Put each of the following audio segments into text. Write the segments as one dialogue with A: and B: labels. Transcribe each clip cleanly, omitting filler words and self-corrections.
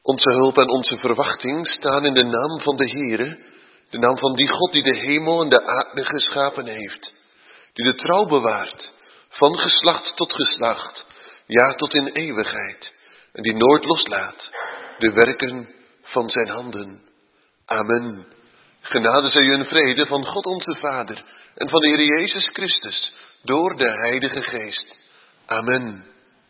A: Onze hulp en onze verwachting staan in de naam van de Heere, de naam van die God die de hemel en de aarde geschapen heeft, die de trouw bewaart, van geslacht tot geslacht, ja tot in eeuwigheid, en die nooit loslaat de werken van zijn handen. Amen. Genade zij u en vrede van God onze Vader en van de Heer Jezus Christus door de Heilige Geest. Amen.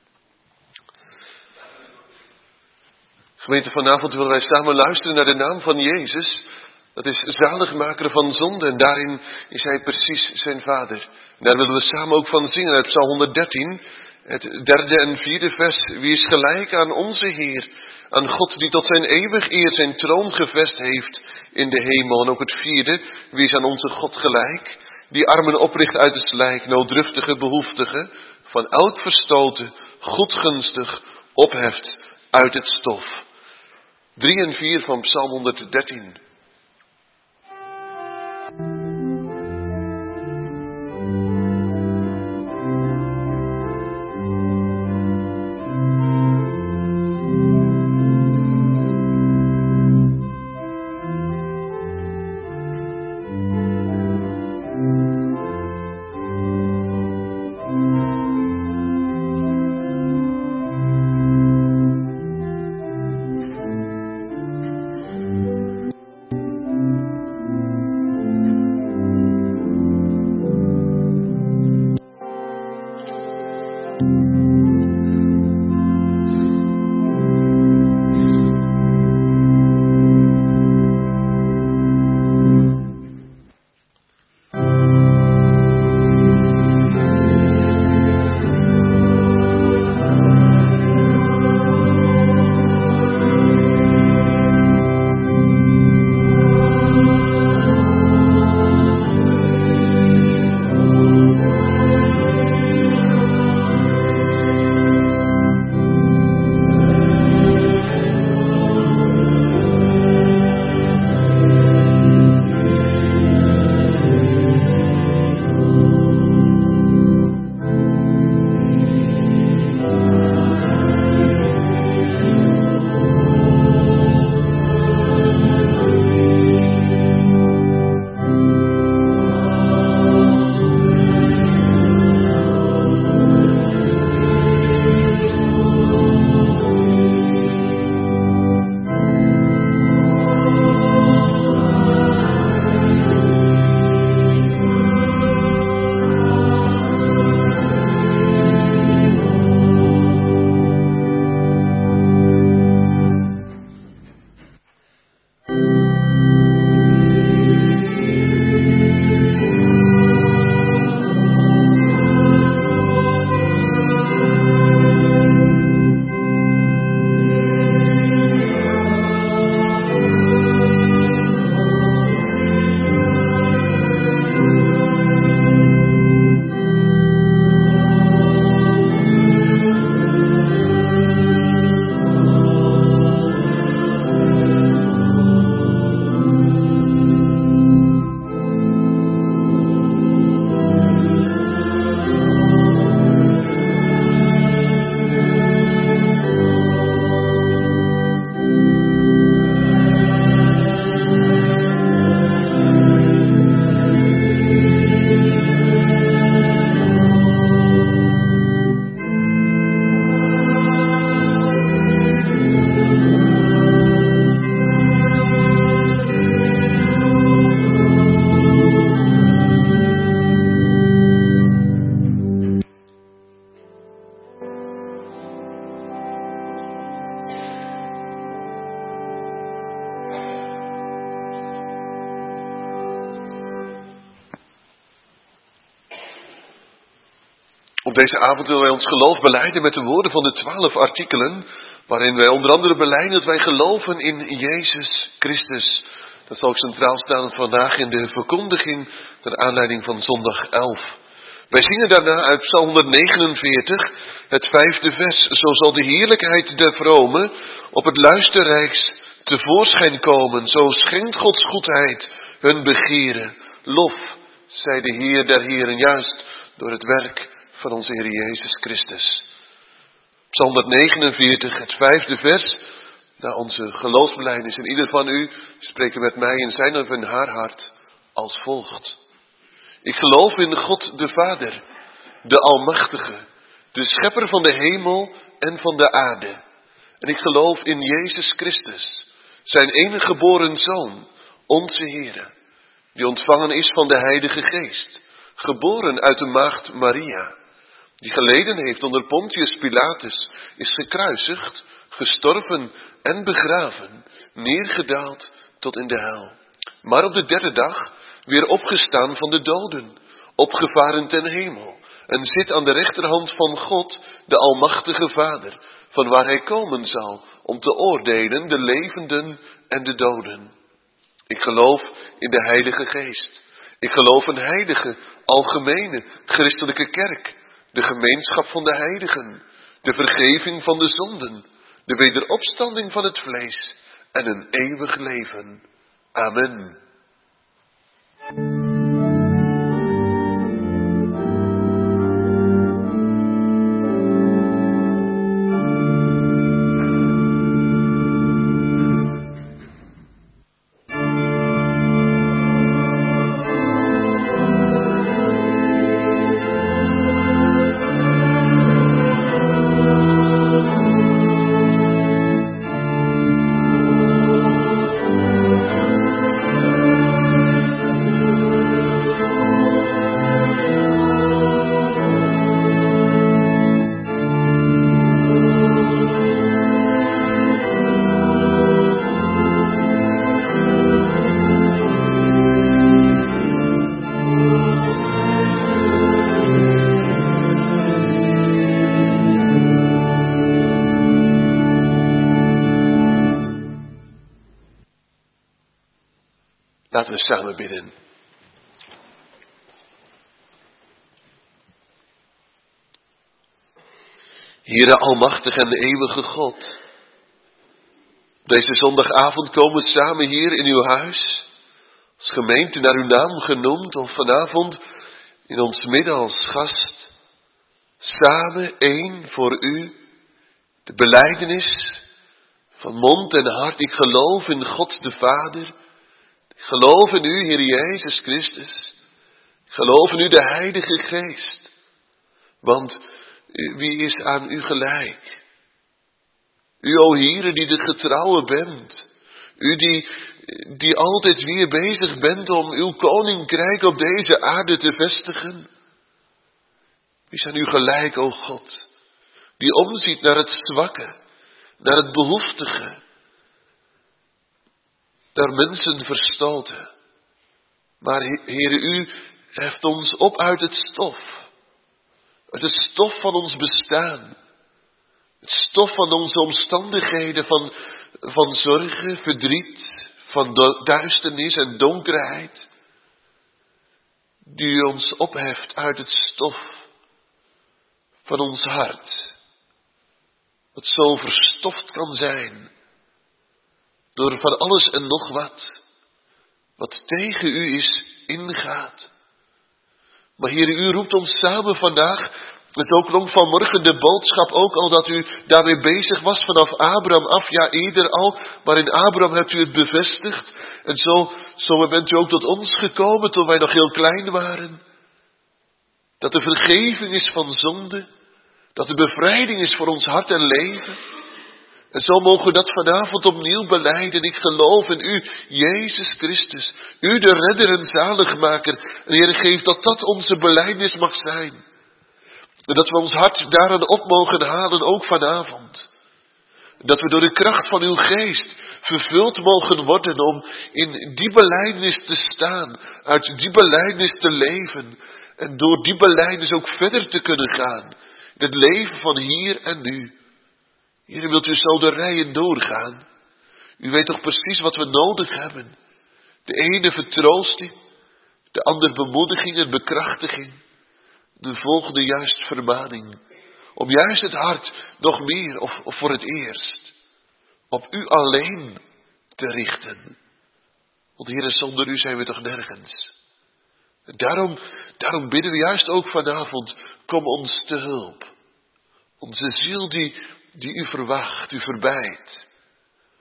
A: Gemeente, vanavond willen wij samen luisteren naar de naam van Jezus. Dat is zaligmaker van zonde en daarin is hij precies zijn Vader. En daar willen we samen ook van zingen uit Psalm 113, het 3e en 4e vers. Wie is gelijk aan onze Heer, aan God die tot zijn eeuwig eer zijn troon gevest heeft in de hemel. En ook het 4e, wie is aan onze God gelijk, die armen opricht uit het slijk, nooddruftige behoeftige, van elk verstoten, goedgunstig opheft uit het stof. 3 en 4 van Psalm 113. Op deze avond willen wij ons geloof belijden met de woorden van de 12 artikelen, waarin wij onder andere belijden dat wij geloven in Jezus Christus. Dat zal ook centraal staan vandaag in de verkondiging ter aanleiding van zondag 11. Wij zingen daarna uit Psalm 149, het 5e vers. Zo zal de heerlijkheid der vromen op het luisterrijks tevoorschijn komen. Zo schenkt Gods goedheid hun begeren. Lof, zij de Heer der Heren, juist door het werk van onze Heer Jezus Christus. Psalm 149, het 5e vers. Nou, onze geloofsbelijdenis en ieder van u spreken met mij in zijn of in haar hart als volgt. Ik geloof in God de Vader, de Almachtige, de Schepper van de hemel en van de aarde. En ik geloof in Jezus Christus, zijn enige geboren Zoon, onze Heere, die ontvangen is van de Heilige Geest, geboren uit de maagd Maria, die geleden heeft onder Pontius Pilatus, is gekruisigd, gestorven en begraven, neergedaald tot in de hel. Maar op de derde dag weer opgestaan van de doden, opgevaren ten hemel, en zit aan de rechterhand van God, de Almachtige Vader, van waar hij komen zal, om te oordelen de levenden en de doden. Ik geloof in de Heilige Geest. Ik geloof een heilige, algemene, christelijke kerk, de gemeenschap van de heiligen, de vergeving van de zonden, de wederopstanding van het vlees en een eeuwig leven. Amen. Laten we samen bidden. Heere almachtig en eeuwige God, deze zondagavond komen we samen hier in uw huis, als gemeente naar uw naam genoemd, of vanavond in ons midden als gast, samen één voor u, de belijdenis van mond en hart. Ik geloof in God de Vader. Ik geloof in u, Heer Jezus Christus. Ik geloof in u, de Heilige Geest. Want wie is aan u gelijk? U, o Heere, die de getrouwe bent. U die altijd weer bezig bent om uw koninkrijk op deze aarde te vestigen. Wie is aan u gelijk, o God? Die omziet naar het zwakke, naar het behoeftige. Naar mensen verstoten. Maar Heere, u heft ons op uit het stof. Uit het stof van ons bestaan. Het stof van onze omstandigheden, van zorgen, verdriet, van duisternis en donkerheid. Die u ons opheft uit het stof van ons hart. Wat zo verstoft kan zijn. Door van alles en nog wat tegen u is, ingaat. Maar Heer, u roept ons samen vandaag, het ook klonk vanmorgen de boodschap ook al dat u daarmee bezig was vanaf Abraham af, ja eerder al, maar in Abraham hebt u het bevestigd. En zo bent u ook tot ons gekomen toen wij nog heel klein waren. Dat er vergeving is van zonde, dat er bevrijding is voor ons hart en leven. En zo mogen we dat vanavond opnieuw belijden. Ik geloof in u, Jezus Christus. U de redder en zaligmaker. En Heer, geef dat dat onze belijdenis mag zijn. En dat we ons hart daaraan op mogen halen, ook vanavond. Dat we door de kracht van uw geest vervuld mogen worden om in die belijdenis te staan. Uit die belijdenis te leven. En door die belijdenis ook verder te kunnen gaan. In het leven van hier en nu. Heer, wilt u zo de rijen doorgaan? U weet toch precies wat we nodig hebben. De ene vertroosting, de andere bemoediging en bekrachtiging. De volgende juist vermaning. Om juist het hart nog meer of voor het eerst op u alleen te richten. Want Heer, zonder u zijn we toch nergens. En daarom bidden we juist ook vanavond, kom ons te hulp. Onze ziel die u verwacht, u verbijt.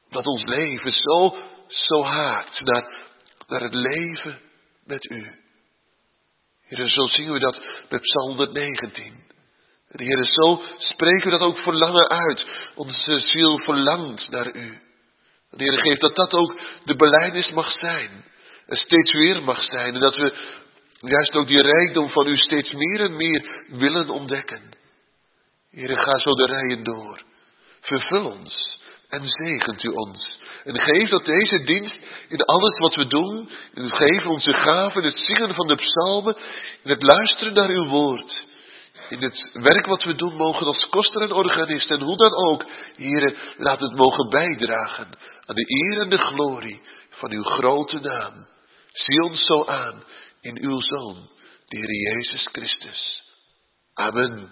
A: Dat ons leven zo haakt naar het leven met u. Heer, zo zingen we dat met Psalm 119. En Heer, zo spreken we dat ook verlangen uit. Onze ziel verlangt naar u. En Heer, geef dat ook de belijdenis mag zijn. En steeds weer mag zijn. En dat we juist ook die rijkdom van u steeds meer en meer willen ontdekken. Heer, ga zo de rijen door. Vervul ons en zegent u ons. En geef dat deze dienst in alles wat we doen, in het geven onze gaven, in het zingen van de psalmen, in het luisteren naar uw woord, in het werk wat we doen mogen als koster en organist en hoe dan ook, Heere, laat het mogen bijdragen aan de eer en de glorie van uw grote naam. Zie ons zo aan in uw Zoon, de Heer Jezus Christus. Amen.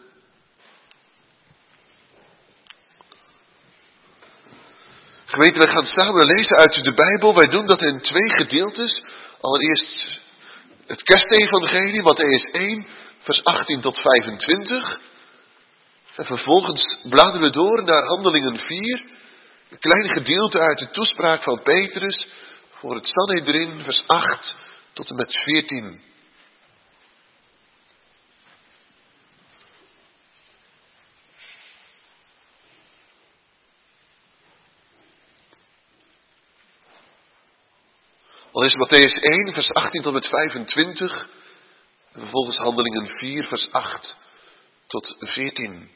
A: Gemeente, wij gaan samen lezen uit de Bijbel. Wij doen dat in 2 gedeeltes. Allereerst het kerstevangelie, Mattheüs 1, vers 18 tot 25. En vervolgens bladeren we door naar Handelingen 4. Een klein gedeelte uit de toespraak van Petrus voor het Sanhedrin, vers 8 tot en met 14. Al is Mattheüs 1, vers 18 tot met 25. En vervolgens Handelingen 4, vers 8 tot 14.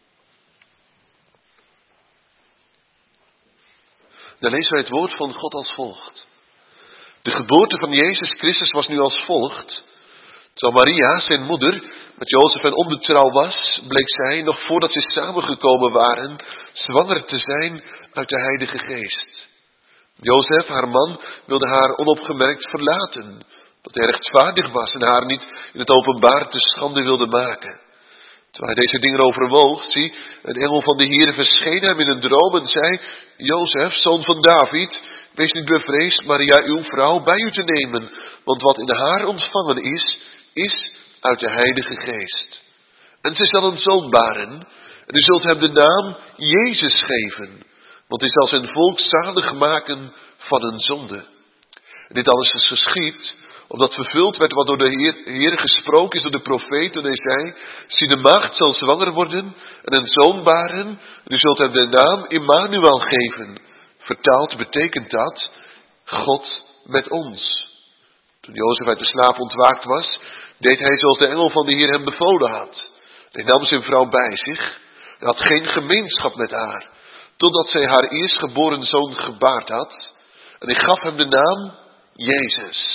A: Dan lezen wij het woord van God als volgt. De geboorte van Jezus Christus was nu als volgt. Terwijl Maria, zijn moeder, met Jozef en onbetrouw was, bleek zij, nog voordat ze samengekomen waren, zwanger te zijn uit de Heilige Geest. Jozef, haar man, wilde haar onopgemerkt verlaten, dat hij rechtvaardig was en haar niet in het openbaar te schande wilde maken. Terwijl hij deze dingen overwoog, zie, een engel van de Heere verscheen hem in een droom en zei, Jozef, zoon van David, wees niet bevreesd Maria, uw vrouw, bij u te nemen, want wat in haar ontvangen is uit de Heilige Geest. En zij zal een zoon baren, en u zult hem de naam Jezus geven, want hij zal zijn volk zalig maken van hun zonde. En dit alles is geschied, omdat vervuld werd wat door de Heer gesproken is door de profeet, toen hij zei, zie, de maagd zal zwanger worden en een zoon baren, en u zult hem de naam Immanuel geven. Vertaald betekent dat, God met ons. Toen Jozef uit de slaap ontwaakt was, deed hij zoals de engel van de Heer hem bevolen had. Hij nam zijn vrouw bij zich en had geen gemeenschap met haar, totdat zij haar eerstgeboren zoon gebaard had. En hij gaf hem de naam Jezus.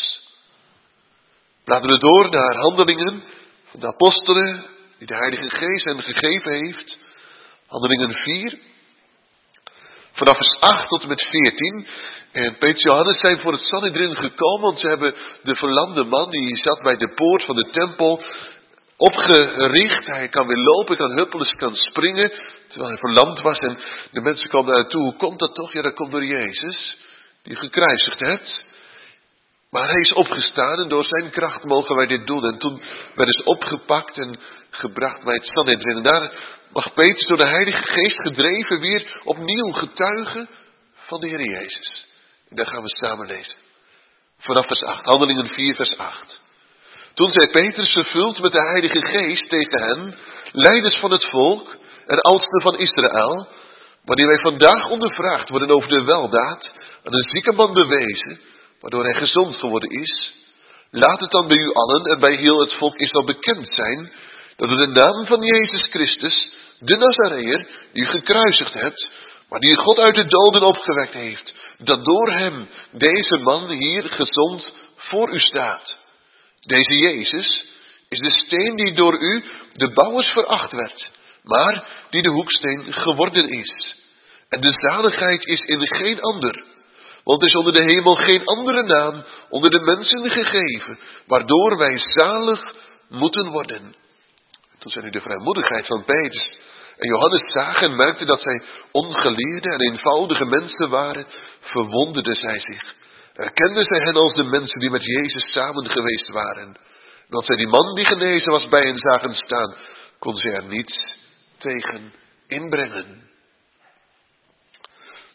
A: Laten we door naar Handelingen van de apostelen, die de Heilige Geest hen gegeven heeft. Handelingen 4, vanaf vers 8 tot en met 14. En Petrus en Johannes zijn voor het Sanhedrin gekomen, want ze hebben de verlamde man, die zat bij de poort van de tempel, opgericht. Hij kan weer lopen, kan huppelen, kan springen, terwijl hij verlamd was. En de mensen komen naar hem toe, hoe komt dat toch? Ja, dat komt door Jezus, die u gekruisigd hebt. Maar hij is opgestaan en door zijn kracht mogen wij dit doen. En toen werden ze opgepakt en gebracht bij het Sanhedrin. En daar mag Petrus door de Heilige Geest gedreven weer opnieuw getuigen van de Heer Jezus. En daar gaan we samen lezen. Vanaf vers 8, Handelingen 4 vers 8. Toen zei Petrus, vervuld met de Heilige Geest, tegen hen, leiders van het volk en oudsten van Israël, wanneer wij vandaag ondervraagd worden over de weldaad aan een zieke man bewezen, waardoor hij gezond geworden is, laat het dan bij u allen en bij heel het volk Israël bekend zijn, dat door de naam van Jezus Christus, de Nazareër, die u gekruisigd hebt, maar die God uit de doden opgewekt heeft, dat door hem deze man hier gezond voor u staat. Deze Jezus is de steen die door u, de bouwers, veracht werd, maar die de hoeksteen geworden is. En de zaligheid is in geen ander, want er is onder de hemel geen andere naam onder de mensen gegeven, waardoor wij zalig moeten worden. Toen zij nu de vrijmoedigheid van Petrus en Johannes zagen en merkten dat zij ongeleerde en eenvoudige mensen waren, verwonderden zij zich. Erkenden zij hen als de mensen die met Jezus samen geweest waren. En als zij die man die genezen was bij hen zagen staan, konden zij er niets tegen inbrengen.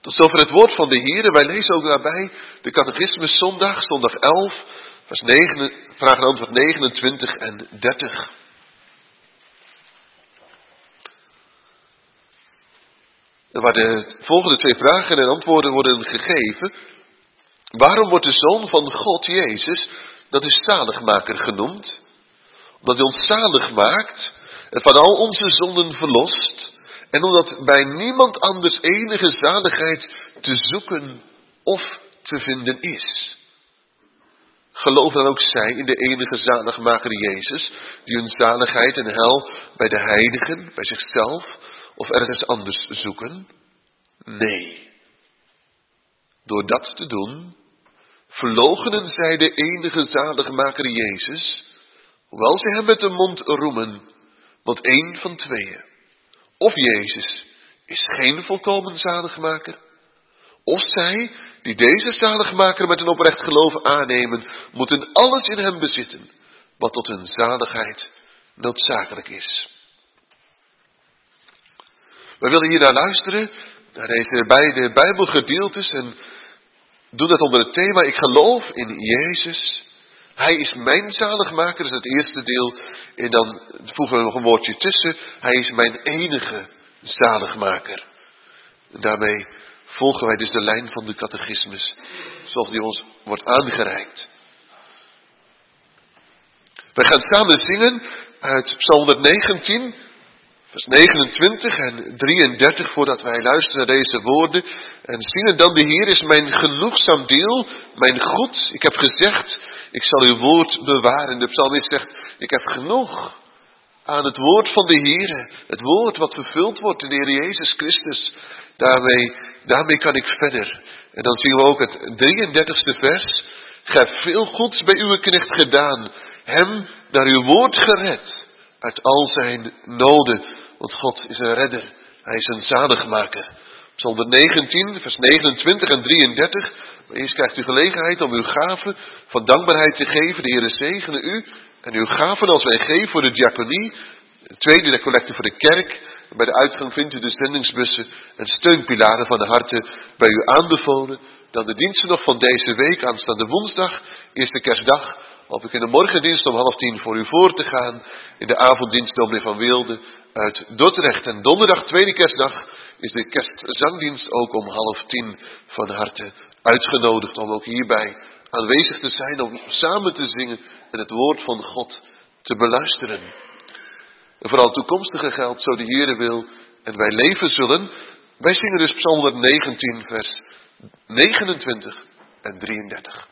A: Tot zover het woord van de Heere. Wij lezen ook daarbij de Catechismus zondag 11, vraag en antwoord 29 en 30. Waar de volgende twee vragen en antwoorden worden gegeven. Waarom wordt de Zoon van God, Jezus, dat is zaligmaker genoemd? Omdat hij ons zalig maakt en van al onze zonden verlost. En omdat bij niemand anders enige zaligheid te zoeken of te vinden is. Geloof dan ook zij in de enige zaligmaker Jezus, die hun zaligheid en hel bij de heiligen, bij zichzelf of ergens anders zoeken? Nee. Door dat te doen, verloochenen zij de enige zaligmaker Jezus, hoewel zij hem met de mond roemen, want één van tweeën. Of Jezus is geen volkomen zaligmaker, of zij, die deze zaligmaker met een oprecht geloof aannemen, moeten alles in hem bezitten, wat tot hun zaligheid noodzakelijk is. We willen hier naar luisteren, naar deze beide Bijbelgedeeltes, en doen dat onder het thema: ik geloof in Jezus. Hij is mijn zaligmaker, dat is het eerste deel. En dan voegen we nog een woordje tussen: hij is mijn enige zaligmaker. En daarmee volgen wij dus de lijn van de catechismus, zoals die ons wordt aangereikt. Wij gaan samen zingen uit Psalm 119, vers 29 en 33, voordat wij luisteren naar deze woorden. En zingen dan: de Heer is mijn genoegzaam deel, mijn goed. Ik heb gezegd, ik zal uw woord bewaren. De psalmist zegt, ik heb genoeg aan het woord van de Heer. Het woord wat vervuld wordt in de Heer Jezus Christus. Daarmee kan ik verder. En dan zien we ook het 33ste vers. Gij hebt veel goeds bij uw knecht gedaan. Hem naar uw woord gered. Uit al zijn noden. Want God is een redder. Hij is een zaligmaker. Psalm 119, vers 29 en 33. Maar eerst krijgt u gelegenheid om uw gaven van dankbaarheid te geven. De Heer zegene u. En uw gaven als wij geven voor de diaconie. Tweede, de collecte voor de kerk. En bij de uitgang vindt u de zendingsbussen en steunpilaren van de harte bij u aanbevolen. Dan de diensten nog van deze week, aanstaande woensdag, eerste kerstdag. Hoop ik in de morgendienst om 9:30 voor u voor te gaan. In de avonddienst dominee Van Weelde uit Dordrecht. En donderdag, tweede kerstdag, is de kerstzangdienst ook om 9:30 van harte uitgenodigd. Om ook hierbij aanwezig te zijn, om samen te zingen en het woord van God te beluisteren. En vooral toekomstige geldt, zo de Heere wil, en wij leven zullen. Wij zingen dus Psalm 119, vers 29 en 33.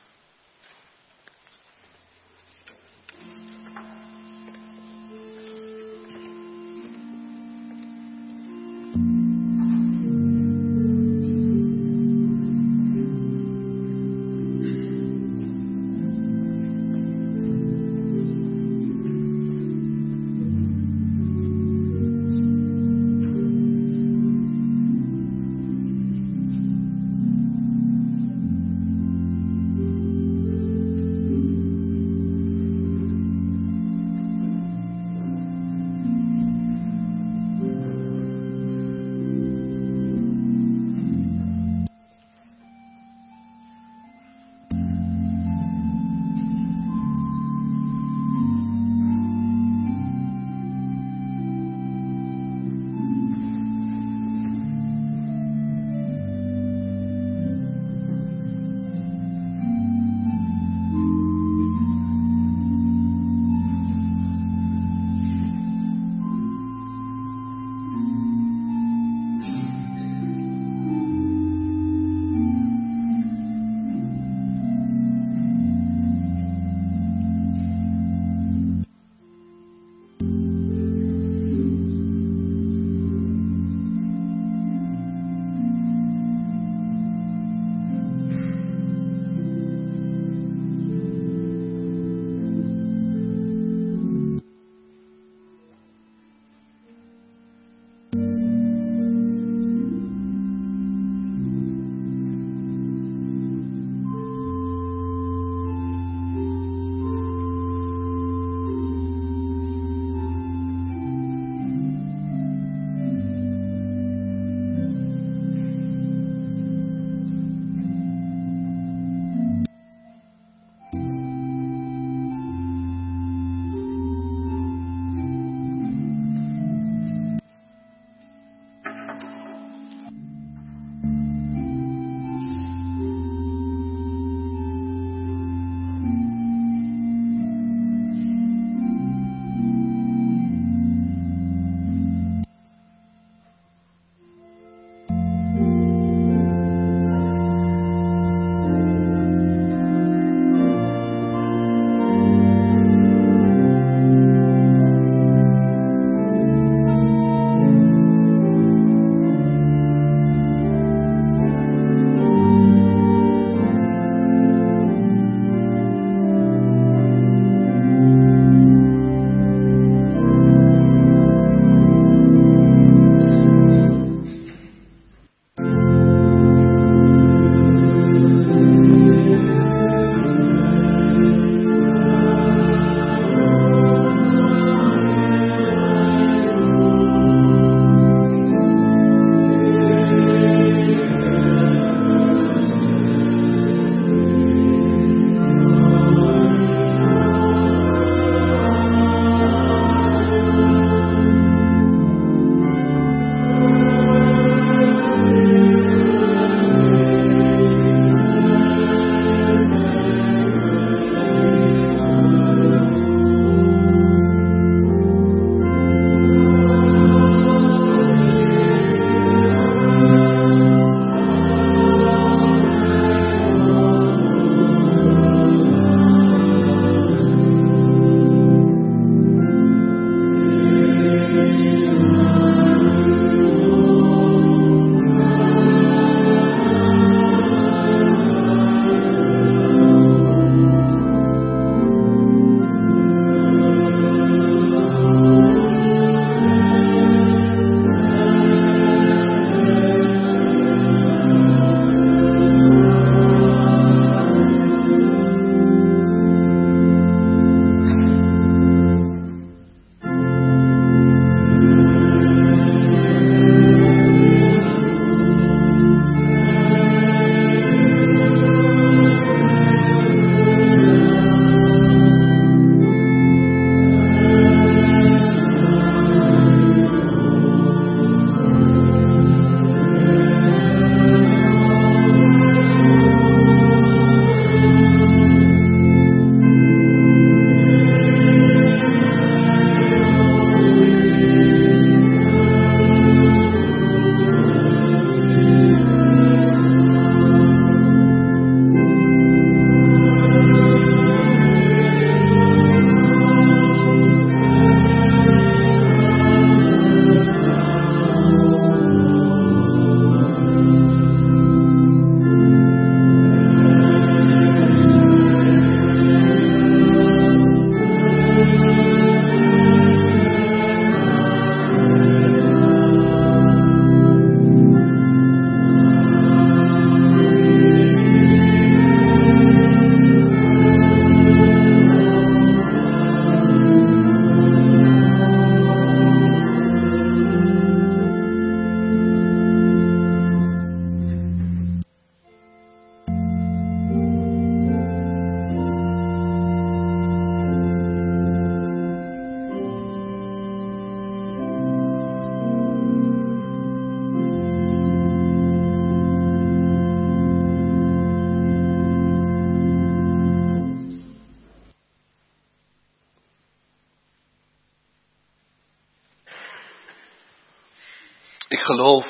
A: Ik geloof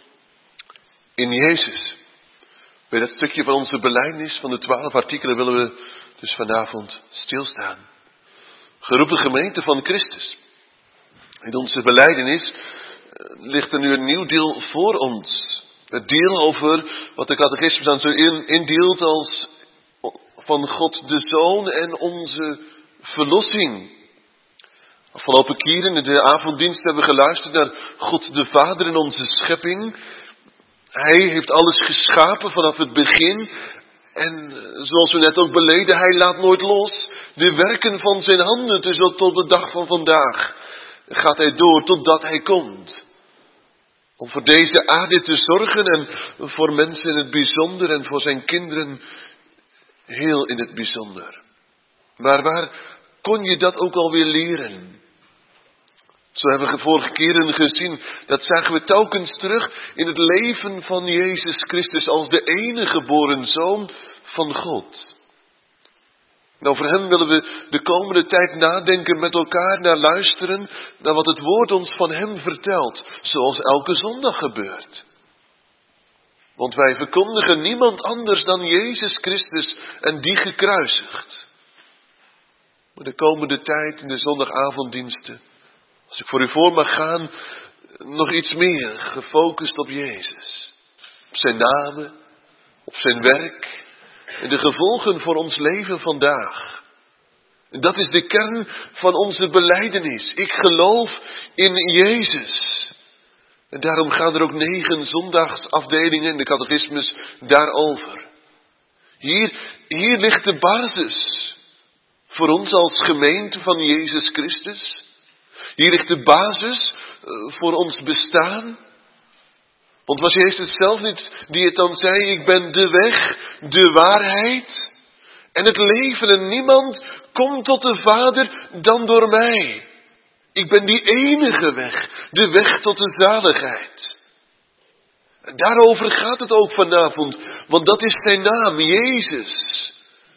A: in Jezus. Bij dat stukje van onze belijdenis van de 12 artikelen willen we dus vanavond stilstaan. Geroepen gemeente van Christus. In onze belijdenis ligt er nu een nieuw deel voor ons. Het deel over wat de catechismus dan zo indeelt als van God de Zoon en onze verlossing. Afgelopen keren in de avonddienst hebben we geluisterd naar God de Vader in onze schepping. Hij heeft alles geschapen vanaf het begin. En zoals we net ook beleden, hij laat nooit los. De werken van zijn handen, dus tot de dag van vandaag, gaat hij door totdat hij komt. Om voor deze aarde te zorgen en voor mensen in het bijzonder en voor zijn kinderen heel in het bijzonder. Maar waar kon je dat ook alweer leren? Zo hebben we vorige keren gezien, dat zagen we telkens terug in het leven van Jezus Christus als de enige geboren Zoon van God. Nou, voor hem willen we de komende tijd nadenken met elkaar, naar luisteren, naar wat het woord ons van hem vertelt, zoals elke zondag gebeurt. Want wij verkondigen niemand anders dan Jezus Christus en die gekruisigd. Maar de komende tijd in de zondagavonddiensten, als ik voor u voor mag gaan, nog iets meer gefocust op Jezus. Op zijn namen, op zijn werk en de gevolgen voor ons leven vandaag. En dat is de kern van onze belijdenis. Ik geloof in Jezus. En daarom gaan er ook 9 zondagsafdelingen in de catechismus daarover. Hier ligt de basis voor ons als gemeente van Jezus Christus. Hier ligt de basis voor ons bestaan. Want was Jezus zelf niet die het dan zei, ik ben de weg, de waarheid en het leven en niemand komt tot de Vader dan door mij. Ik ben die enige weg, de weg tot de zaligheid. En daarover gaat het ook vanavond, want dat is zijn naam, Jezus,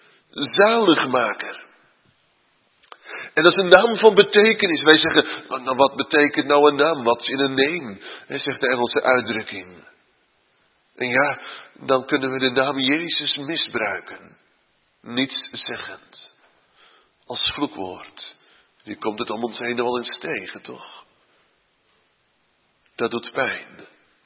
A: zaligmaker. En dat is een naam van betekenis. Wij zeggen, nou wat betekent nou een naam? Wat is in een name? Zegt de Engelse uitdrukking. En ja, dan kunnen we de naam Jezus misbruiken. Niets zeggend. Als vloekwoord. Die komt het om ons heen wel eens tegen, toch? Dat doet pijn.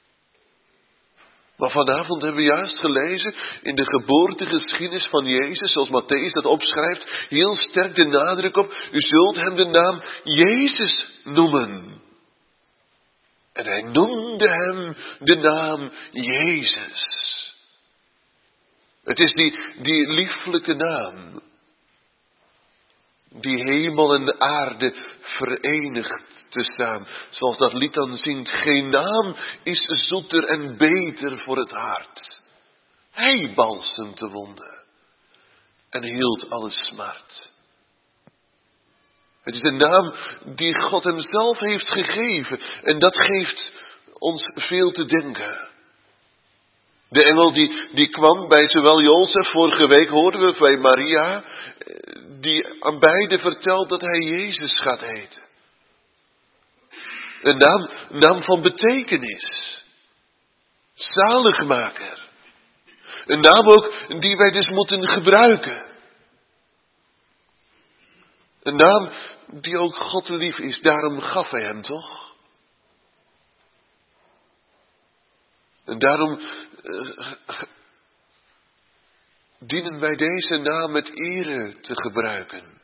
A: Maar vanavond hebben we juist gelezen in de geboortegeschiedenis van Jezus, zoals Mattheüs dat opschrijft, heel sterk de nadruk op, u zult hem de naam Jezus noemen. En hij noemde hem de naam Jezus. Het is die lieflijke naam, die hemel en aarde verenigt tezamen. Zoals dat lied dan zingt, geen naam is zoeter en beter voor het hart. Hij balsemt de wonden en hield alle smart. Het is de naam die God hem zelf heeft gegeven en dat geeft ons veel te denken. De engel die kwam bij zowel Jozef, vorige week hoorden we bij Maria, die aan beide vertelt dat hij Jezus gaat heten. Een naam van betekenis. Zaligmaker. Een naam ook die wij dus moeten gebruiken. Een naam die ook God lief is, daarom gaf hij hem toch? En daarom dienen wij deze naam met ere te gebruiken.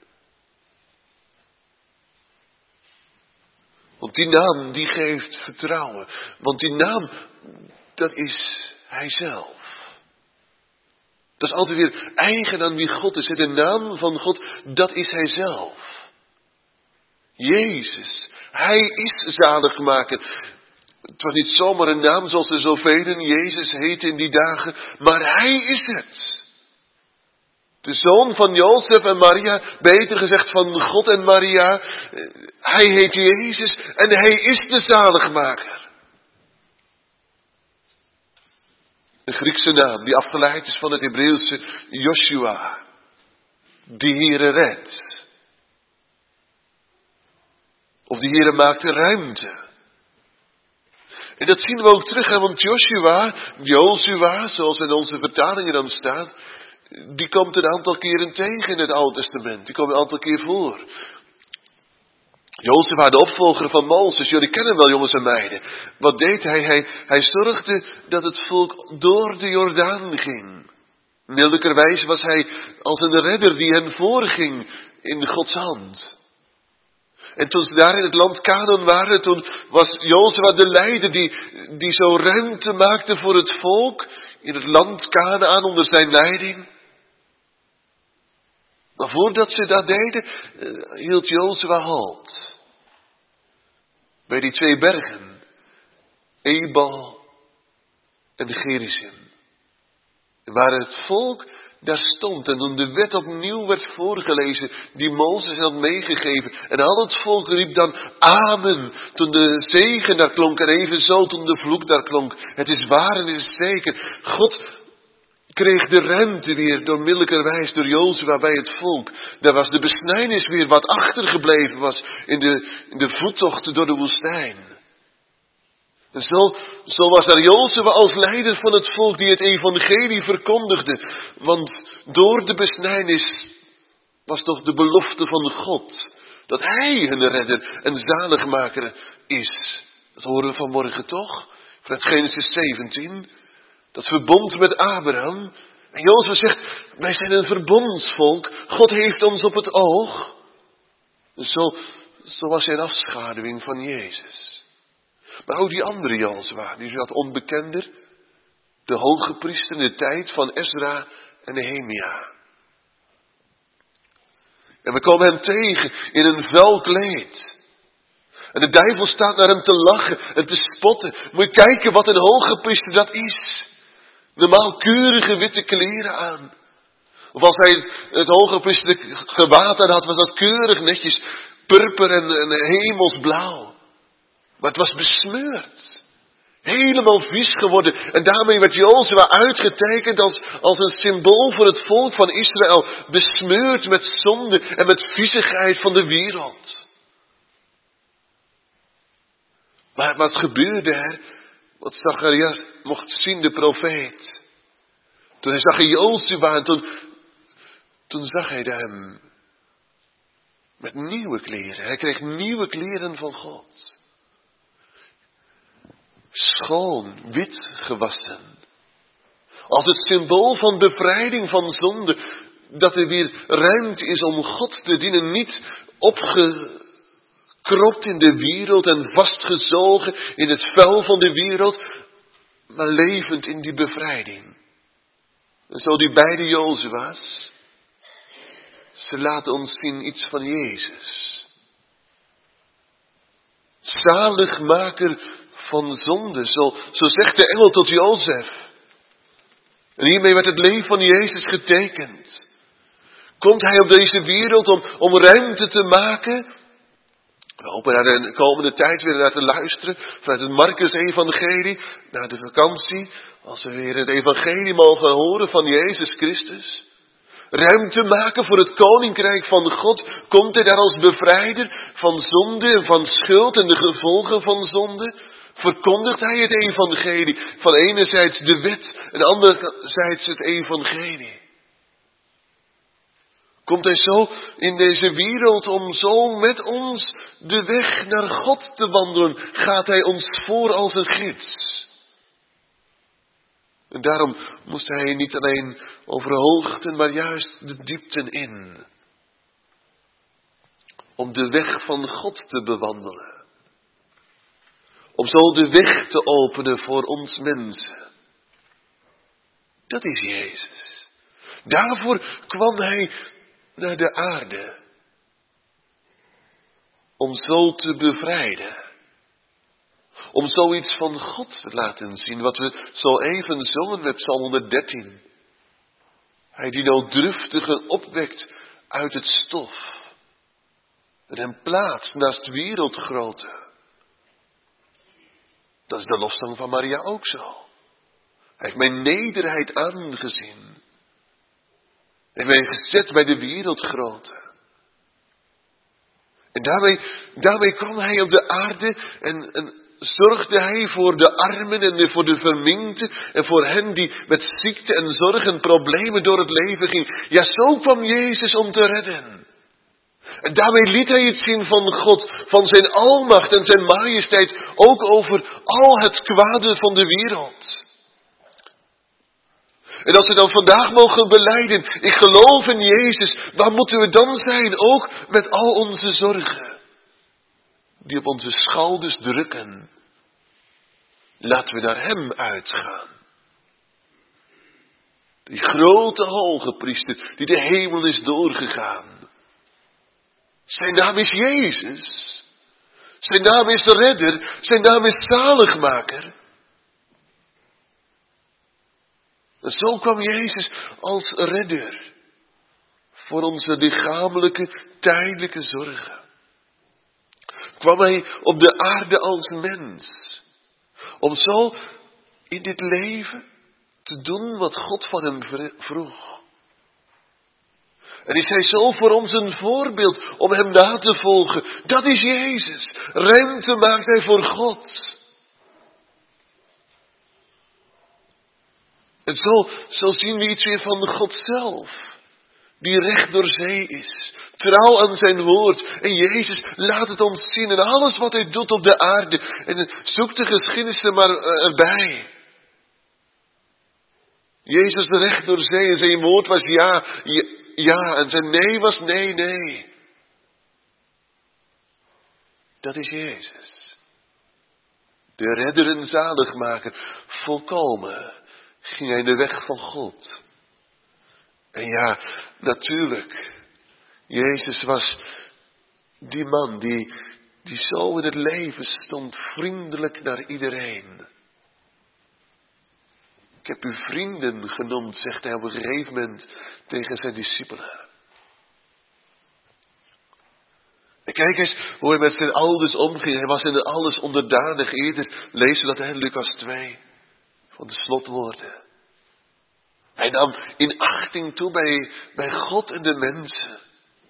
A: Want die naam die geeft vertrouwen. Want die naam, dat is Hijzelf. Dat is altijd weer eigen aan wie God is. De naam van God, dat is Hijzelf. Jezus, Hij is zaligmaker. Het was niet zomaar een naam zoals er zoveel Jezus heette in die dagen, maar Hij is het. De zoon van Jozef en Maria, beter gezegd van God en Maria. Hij heet Jezus en Hij is de zaligmaker. Een Griekse naam die afgeleid is van het Hebreeuwse Joshua. Die Heere redt. Of die Heere maakt ruimte. En dat zien we ook terug, hè, want Jozua, zoals in onze vertalingen dan staat, die komt een aantal keren tegen in het Oude Testament. Die komt een aantal keer voor. Jozua, de opvolger van Mozes, jullie kennen hem wel, jongens en meiden. Wat deed hij? Hij zorgde dat het volk door de Jordaan ging. Milderkerwijs was hij als een redder die hen voorging in Gods hand. En toen ze daar in het land Canaan waren, toen was Jozua de leider die zo ruimte maakte voor het volk in het land Canaan onder zijn leiding. Maar voordat ze dat deden, hield Jozua halt. Bij die 2 bergen, Ebal en Gerizim. Waar het volk daar stond en toen de wet opnieuw werd voorgelezen die Mozes had meegegeven. En al het volk riep dan amen toen de zegen daar klonk en evenzo toen de vloek daar klonk. Het is waar en het is zeker. God kreeg de ruimte weer door middelijkerwijs door Jozua bij het volk. Daar was de besnijdenis weer wat achtergebleven was in de voettocht door de woestijn. En zo was er Jozua als leider van het volk die het evangelie verkondigde. Want door de besnijdenis was toch de belofte van God dat hij hun redder en zaligmaker is. Dat horen we vanmorgen toch? Vanuit Genesis 17. Dat verbond met Abraham. En Jozua zegt, wij zijn een verbondsvolk. God heeft ons op het oog. Zo was hij een afschaduwing van Jezus. Maar ook die andere Jozua, die is wat onbekender. De hoge priester in de tijd van Ezra en Nehemia. En we komen hem tegen in een vuil kleed. En de duivel staat naar hem te lachen en te spotten. Moet je kijken wat een hoge priester dat is. Normaal keurige witte kleren aan. Of als hij het hoge priesterlijk gewaad aan had, was dat keurig netjes purper en hemelsblauw. Maar het was besmeurd. Helemaal vies geworden. En daarmee werd Jozua uitgetekend als een symbool voor het volk van Israël. Besmeurd met zonde en met viezigheid van de wereld. Maar wat gebeurde er? Wat Zacharias mocht zien, de profeet. Toen hij zag Jozua en toen zag hij hem met nieuwe kleren. Hij kreeg nieuwe kleren van God. Schoon, wit gewassen. Als het symbool van bevrijding van zonde. Dat er weer ruimte is om God te dienen. Niet opgekropt in de wereld en vastgezogen in het vuil van de wereld. Maar levend in die bevrijding. En zo die beide Jozua's. Ze laten ons zien iets van Jezus. Zaligmaker van zonde. Zo zegt de engel tot Jozef. En hiermee werd het leven van Jezus getekend. Komt hij op deze wereld om ruimte te maken? We hopen daar de komende tijd weer naar te luisteren. Vanuit het Marcus-evangelie. Naar de vakantie. Als we weer het evangelie mogen horen van Jezus Christus. Ruimte maken voor het koninkrijk van God. Komt hij daar als bevrijder van zonde en van schuld en de gevolgen van zonde? Verkondigt hij het evangelie. Van enerzijds de wet en anderzijds het evangelie. Komt hij zo in deze wereld om zo met ons de weg naar God te wandelen. Gaat hij ons voor als een gids. En daarom moest hij niet alleen over hoogten, maar juist de diepten in. Om de weg van God te bewandelen. Om zo de weg te openen voor ons mensen. Dat is Jezus. Daarvoor kwam hij naar de aarde. Om zo te bevrijden. Om zoiets van God te laten zien. Wat we zo even zongen met Psalm 113. Hij die nooddruftigen opwekt uit het stof. En hem plaatst naast wereldgrootte. Dat is de lofzang van Maria ook zo. Hij heeft mijn nederigheid aangezien. Hij heeft mij gezet bij de wereldgrootte. En daarmee kwam hij op de aarde en zorgde hij voor de armen en voor de verminkten en voor hen die met ziekte en zorg en problemen door het leven gingen. Ja, zo kwam Jezus om te redden. En daarmee liet hij het zien van God, van zijn almacht en zijn majesteit, ook over al het kwade van de wereld. En als we dan vandaag mogen belijden, ik geloof in Jezus, waar moeten we dan zijn? Ook met al onze zorgen, die op onze schouders drukken. Laten we naar Hem uitgaan. Die grote hoge priester, die de hemel is doorgegaan. Zijn naam is Jezus. Zijn naam is Redder. Zijn naam is Zaligmaker. En zo kwam Jezus als redder. Voor onze lichamelijke, tijdelijke zorgen. Kwam hij op de aarde als mens. Om zo in dit leven te doen wat God van hem vroeg. En is hij zo voor ons een voorbeeld om hem na te volgen. Dat is Jezus. Ruimte maakt hij voor God. En zo zien we iets weer van God zelf. Die recht door zee is. Trouw aan zijn woord. En Jezus laat het ons zien. En alles wat hij doet op de aarde. En zoek de geschiedenis er maar erbij. Jezus recht door zee. En zijn woord was ja. Ja, en zijn nee was nee, nee. Dat is Jezus. De redder en zaligmaker. Volkomen ging hij de weg van God. En ja, natuurlijk. Jezus was die man die zo in het leven stond. Vriendelijk naar iedereen. Ik heb u vrienden genoemd, zegt hij op een gegeven moment tegen zijn discipelen. En kijk eens hoe hij met zijn ouders omging. Hij was in alles onderdanig. Eerder lezen we dat in Lucas 2, van de slotwoorden. Hij nam in achting toe bij God en de mensen.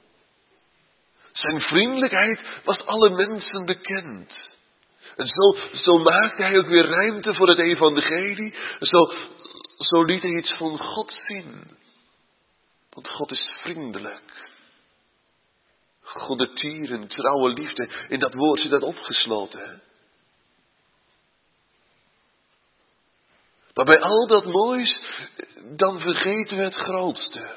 A: Zijn vriendelijkheid was alle mensen bekend. En zo maakte hij ook weer ruimte voor het evangelie. Zo liet hij iets van God zien. Want God is vriendelijk. Goedertieren, trouwe liefde. In dat woord zit dat opgesloten. Hè? Maar bij al dat moois, dan vergeten we het grootste.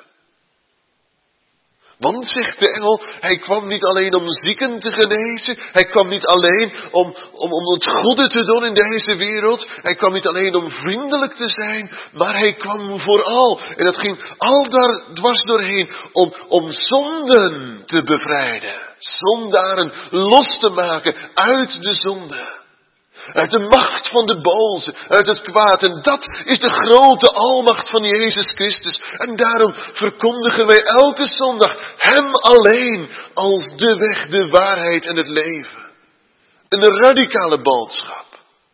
A: Want, zegt de engel, hij kwam niet alleen om zieken te genezen. Hij kwam niet alleen om het goede te doen in deze wereld. Hij kwam niet alleen om vriendelijk te zijn. Maar hij kwam vooral, en dat ging al daar dwars doorheen, om zonden te bevrijden. Zondaren los te maken uit de zonde. Uit de macht van de boze, uit het kwaad. En dat is de grote almacht van Jezus Christus. En daarom verkondigen wij elke zondag Hem alleen als de weg, de waarheid en het leven. Een radicale boodschap.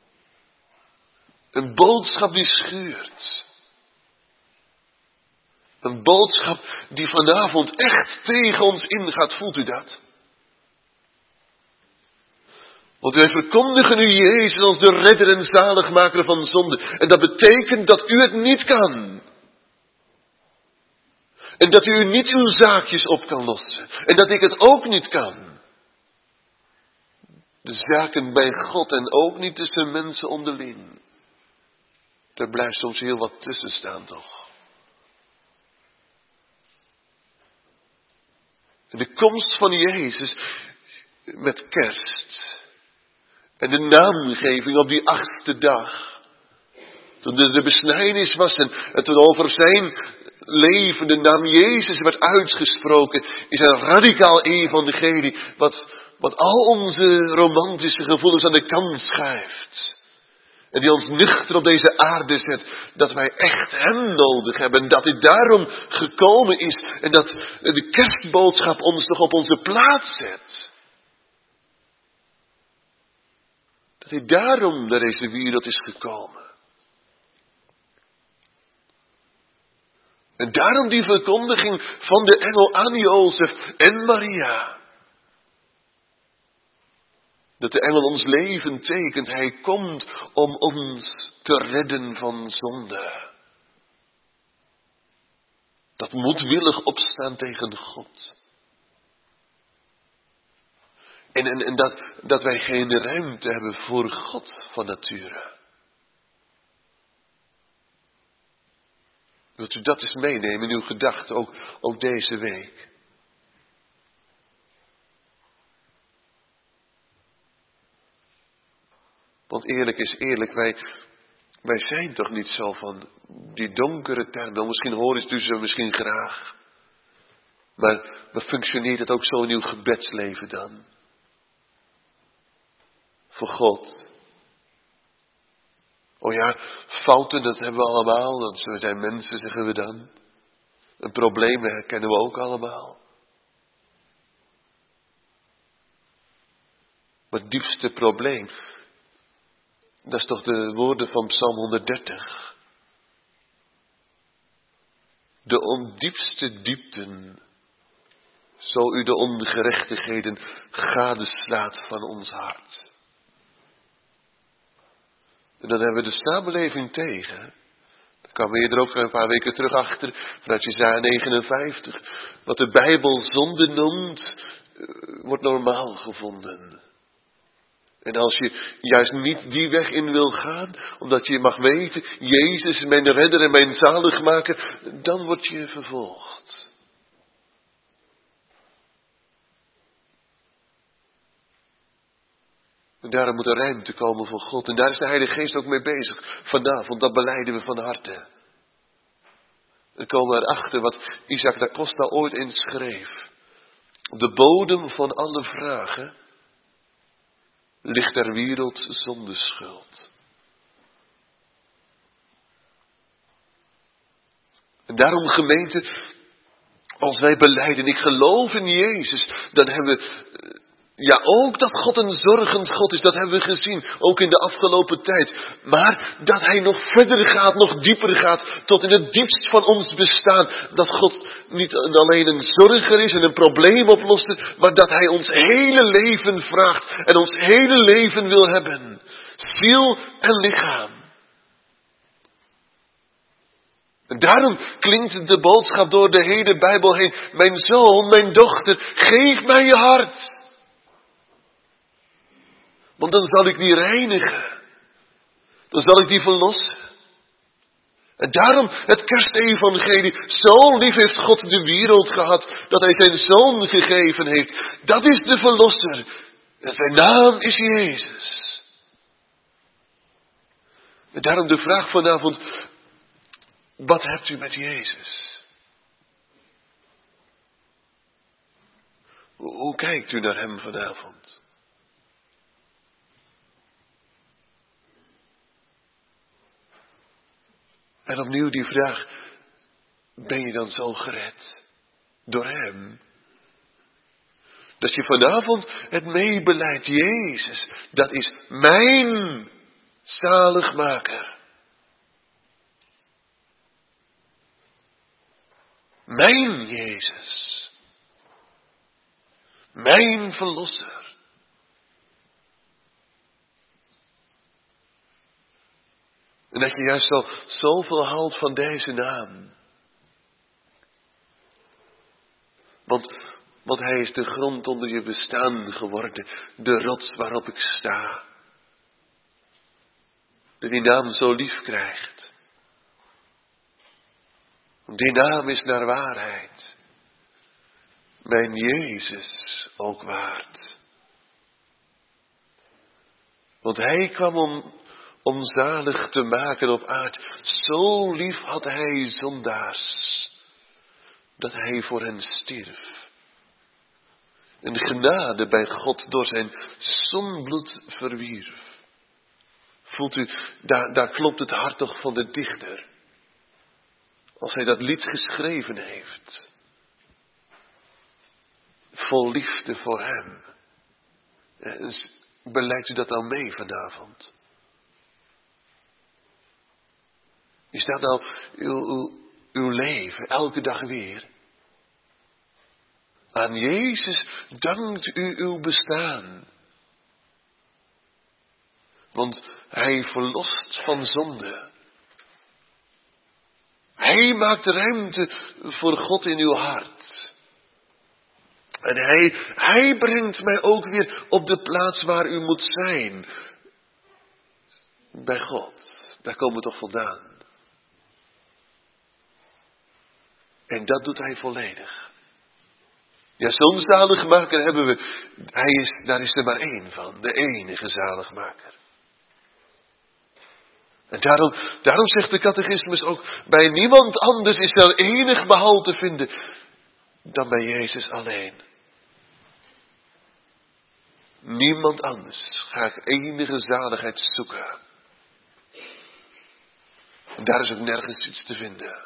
A: Een boodschap die schuurt. Een boodschap die vanavond echt tegen ons ingaat. Voelt u dat? Want wij verkondigen u Jezus als de redder en zaligmaker van zonde. En dat betekent dat u het niet kan. En dat u niet uw zaakjes op kan lossen. En dat ik het ook niet kan. De zaken bij God en ook niet tussen mensen onderling. Er blijft soms heel wat tussen staan toch. En de komst van Jezus met kerst. En de naamgeving op die 8e dag. Toen de besnijdenis was en toen over zijn leven de naam Jezus werd uitgesproken. Is een radicaal evangelie wat al onze romantische gevoelens aan de kant schuift. En die ons nuchter op deze aarde zet. Dat wij echt Hem nodig hebben. En dat hij daarom gekomen is. En dat de kerstboodschap ons nog op onze plaats zet. Dat hij daarom naar deze wereld is gekomen. En daarom die verkondiging van de engel aan Jozef en Maria. Dat de engel ons leven tekent. Hij komt om ons te redden van zonde. Dat moedwillig opstaan tegen God. En dat wij geen ruimte hebben voor God van nature. Wilt u dat eens meenemen in uw gedachten, ook deze week? Want eerlijk is eerlijk, wij zijn toch niet zo van die donkere termen. Misschien horen u ze misschien graag. Maar functioneert het ook zo in uw gebedsleven dan? Voor God. Oh ja, fouten, dat hebben we allemaal. Want we zijn mensen, zeggen we dan. En problemen herkennen we ook allemaal. Maar het diepste probleem, dat is toch de woorden van Psalm 130. De diepste diepten, zo u de ongerechtigheden gadeslaat van ons hart. En dan hebben we de samenleving tegen. Daar kwamen we er ook een paar weken terug achter, vanuit Jesaja 59. Wat de Bijbel zonde noemt, wordt normaal gevonden. En als je juist niet die weg in wil gaan, omdat je mag weten, Jezus is mijn redder en mijn zaligmaker, dan word je vervolgd. En daarom moet er ruimte komen voor God. En daar is de Heilige Geest ook mee bezig. Vanavond, dat belijden we van harte. We komen erachter wat Isaac da Costa ooit eens schreef. Op de bodem van alle vragen ligt der wereld zondeschuld. En daarom, gemeente, als wij belijden, ik geloof in Jezus, dan hebben we, ja, ook dat God een zorgend God is, dat hebben we gezien, ook in de afgelopen tijd. Maar dat Hij nog verder gaat, nog dieper gaat, tot in het diepst van ons bestaan. Dat God niet alleen een zorger is en een probleemoploster, maar dat Hij ons hele leven vraagt en ons hele leven wil hebben. Ziel en lichaam. En daarom klinkt de boodschap door de hele Bijbel heen. Mijn zoon, mijn dochter, geef mij je hart. Want dan zal ik die reinigen. Dan zal ik die verlossen. En daarom het kerstevangelie. Zo lief heeft God de wereld gehad, dat Hij zijn zoon gegeven heeft. Dat is de verlosser. En zijn naam is Jezus. En daarom de vraag vanavond. Wat hebt u met Jezus? Hoe kijkt u naar Hem vanavond? En opnieuw die vraag. Ben je dan zo gered? Door Hem? Dat je vanavond het meebeleidt. Jezus, dat is mijn zaligmaker. Mijn Jezus. Mijn verlosser. En dat je juist al zoveel houdt van deze naam. Want Hij is de grond onder je bestaan geworden. De rots waarop ik sta. Dat die naam zo lief krijgt. Die naam is naar waarheid. Mijn Jezus ook waard. Want Hij kwam om zalig te maken op aard. Zo lief had Hij zondaars, dat Hij voor hen stierf. En de genade bij God door zijn zonbloed verwierf. Voelt u, daar klopt het hart toch van de dichter. Als hij dat lied geschreven heeft. Vol liefde voor Hem. Beleidt u dat nou mee vanavond? Is dat nou uw leven, elke dag weer? Aan Jezus dankt u uw bestaan. Want hij verlost van zonde. Hij maakt ruimte voor God in uw hart. En hij brengt mij ook weer op de plaats waar u moet zijn. Bij God. Daar komen we toch vandaan. En dat doet hij volledig. Ja, zo'n zaligmaker hebben we. Daar is er maar één van. De enige zaligmaker. En daarom zegt de catechismus ook. Bij niemand anders is er enig behoud te vinden. Dan bij Jezus alleen. Niemand anders ga ik enige zaligheid zoeken. En daar is ook nergens iets te vinden.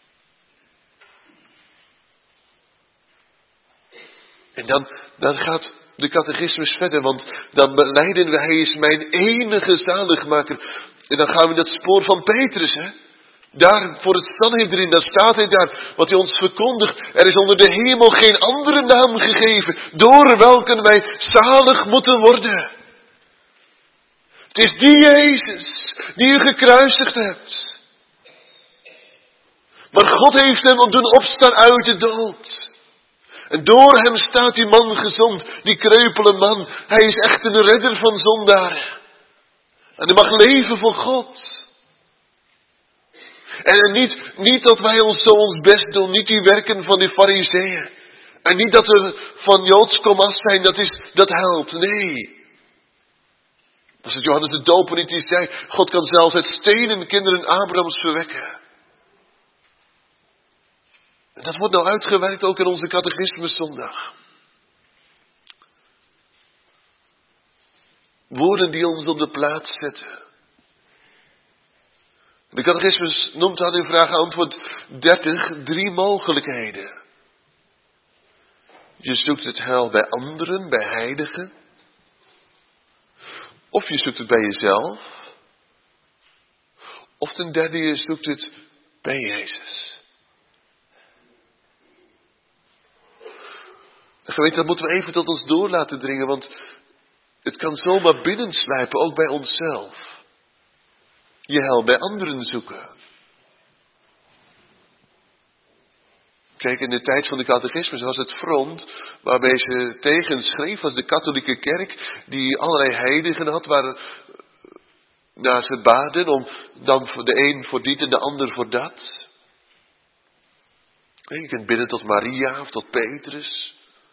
A: En dan gaat de catechismus verder, want dan belijden we, hij is mijn enige zaligmaker. En dan gaan we in dat spoor van Petrus, hè. Daar voor het Sanhedrin, daar staat hij daar, wat hij ons verkondigt. Er is onder de hemel geen andere naam gegeven, door welke wij zalig moeten worden. Het is die Jezus, die u gekruisigd hebt. Maar God heeft hem doen opstaan uit de dood. En door hem staat die man gezond, die kreupele man. Hij is echt een redder van zondaren. En hij mag leven voor God. En niet dat wij ons zo ons best doen, niet die werken van die fariseeën. En niet dat we van Joods komaf zijn, dat helpt, nee. Dat is het Johannes de Doper niet die zei, God kan zelfs uit stenen kinderen Abrahams verwekken. En dat wordt nou uitgewerkt ook in onze catechismus zondag. Woorden die ons op de plaats zetten. De catechismus noemt aan in vraag antwoord 30 3 mogelijkheden. Je zoekt het heil bij anderen, bij heiligen. Of je zoekt het bij jezelf. Of ten derde, je zoekt het bij Jezus. Gemeente, dat moeten we even tot ons door laten dringen, want het kan zomaar binnenslijpen, ook bij onszelf. Je heil bij anderen zoeken. Kijk, in de tijd van de catechismus was het front waarbij ze tegen schreef, was de katholieke kerk, die allerlei heiligen had, waar ze baden om dan de een voor dit en de ander voor dat. Je kunt bidden tot Maria of tot Petrus.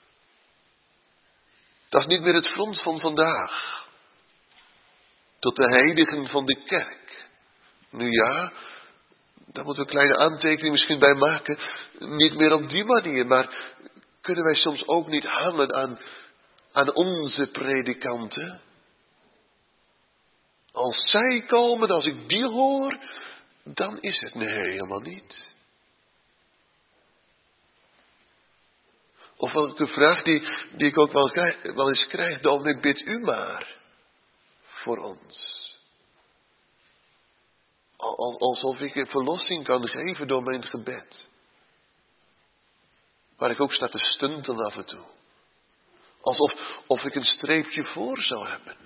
A: Dat is niet meer het front van vandaag. Tot de heiligen van de kerk. Nu ja, daar moeten we een kleine aantekening misschien bij maken. Niet meer op die manier, maar kunnen wij soms ook niet hangen aan onze predikanten? Als zij komen, als ik die hoor, dan is het nee, helemaal niet. Of wel de vraag die ik ook wel eens krijg, dominee, bid u maar voor ons. Alsof ik een verlossing kan geven door mijn gebed. Waar ik ook sta te stunten af en toe. Alsof ik een streepje voor zou hebben.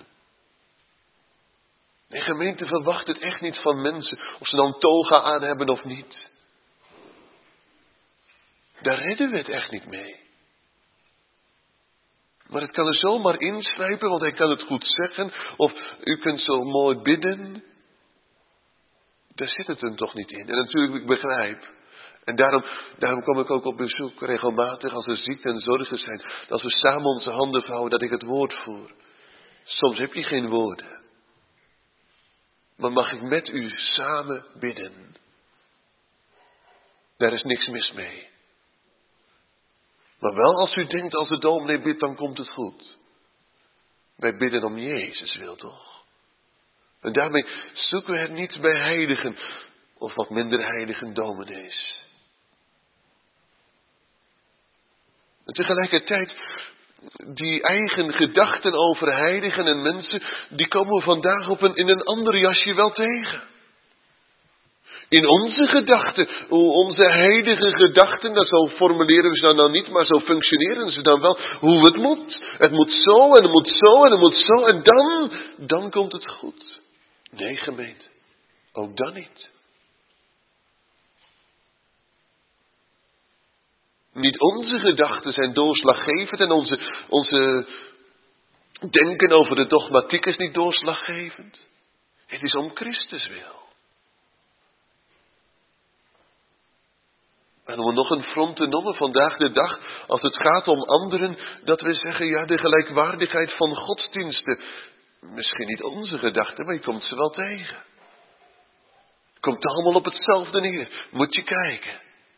A: Nee, gemeente verwacht het echt niet van mensen. Of ze dan toga aan hebben of niet. Daar redden we het echt niet mee. Maar het kan er zomaar inslijpen, want hij kan het goed zeggen. Of u kunt zo mooi bidden. Daar zit het hem toch niet in. En natuurlijk, ik begrijp. En daarom kom ik ook op bezoek regelmatig als er ziekte en zorgen zijn. Dat we samen onze handen vouwen, dat ik het woord voer. Soms heb je geen woorden. Maar mag ik met u samen bidden. Daar is niks mis mee. Maar wel als u denkt, als de dominee bidt, dan komt het goed. Wij bidden om Jezus wil, toch? En daarmee zoeken we het niet bij heiligen of wat minder heiligen dominees. En tegelijkertijd, die eigen gedachten over heiligen en mensen, die komen we vandaag in een ander jasje wel tegen. In onze gedachten, onze heilige gedachten, dat zo formuleren we ze dan niet, maar zo functioneren ze dan wel. Hoe het moet. Het moet zo en het moet zo en het moet zo en dan komt het goed. Nee, gemeente. Ook dan niet. Niet onze gedachten zijn doorslaggevend en onze denken over de dogmatiek is niet doorslaggevend. Het is om Christus wil. En om nog een front te noemen vandaag de dag, als het gaat om anderen, dat we zeggen, ja, de gelijkwaardigheid van godsdiensten. Misschien niet onze gedachten, maar je komt ze wel tegen. Komt allemaal op hetzelfde neer. Moet je kijken.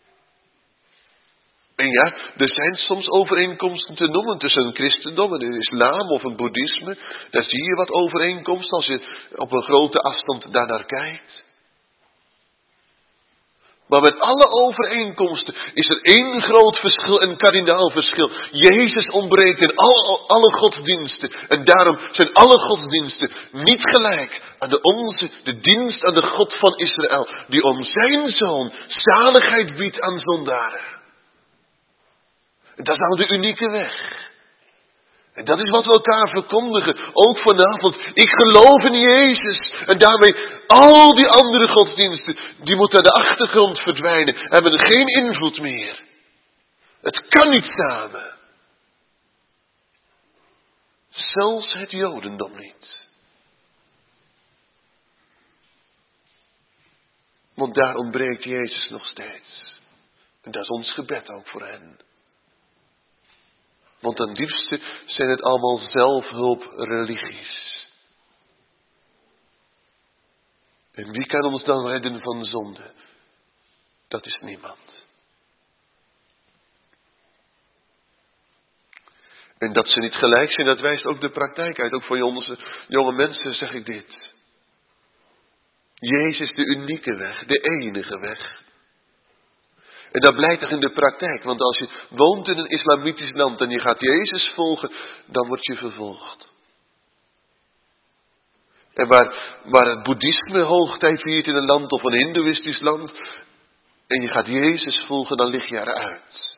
A: En ja, er zijn soms overeenkomsten te noemen tussen een christendom en een islam of een boeddhisme. Daar zie je wat overeenkomst als je op een grote afstand daarnaar kijkt. Maar met alle overeenkomsten is er één groot verschil, een kardinaal verschil. Jezus ontbreekt in alle godsdiensten. En daarom zijn alle godsdiensten niet gelijk aan de onze, de dienst aan de God van Israël. Die om zijn zoon zaligheid biedt aan zondaren. En dat is nou de unieke weg. En dat is wat we elkaar verkondigen, ook vanavond. Ik geloof in Jezus. En daarmee al die andere godsdiensten, die moeten aan de achtergrond verdwijnen. Hebben geen invloed meer. Het kan niet samen. Zelfs het Jodendom niet. Want daar ontbreekt Jezus nog steeds. En dat is ons gebed ook voor hen. Want ten diepste zijn het allemaal zelfhulpreligies. En wie kan ons dan redden van zonde? Dat is niemand. En dat ze niet gelijk zijn, dat wijst ook de praktijk uit. Ook voor onze jonge mensen zeg ik dit. Jezus de unieke weg, de enige weg. En dat blijkt toch in de praktijk. Want als je woont in een islamitisch land en je gaat Jezus volgen, dan word je vervolgd. En waar het boeddhisme hoogtij viert in een land of een hindoeïstisch land, en je gaat Jezus volgen, dan lig je eruit.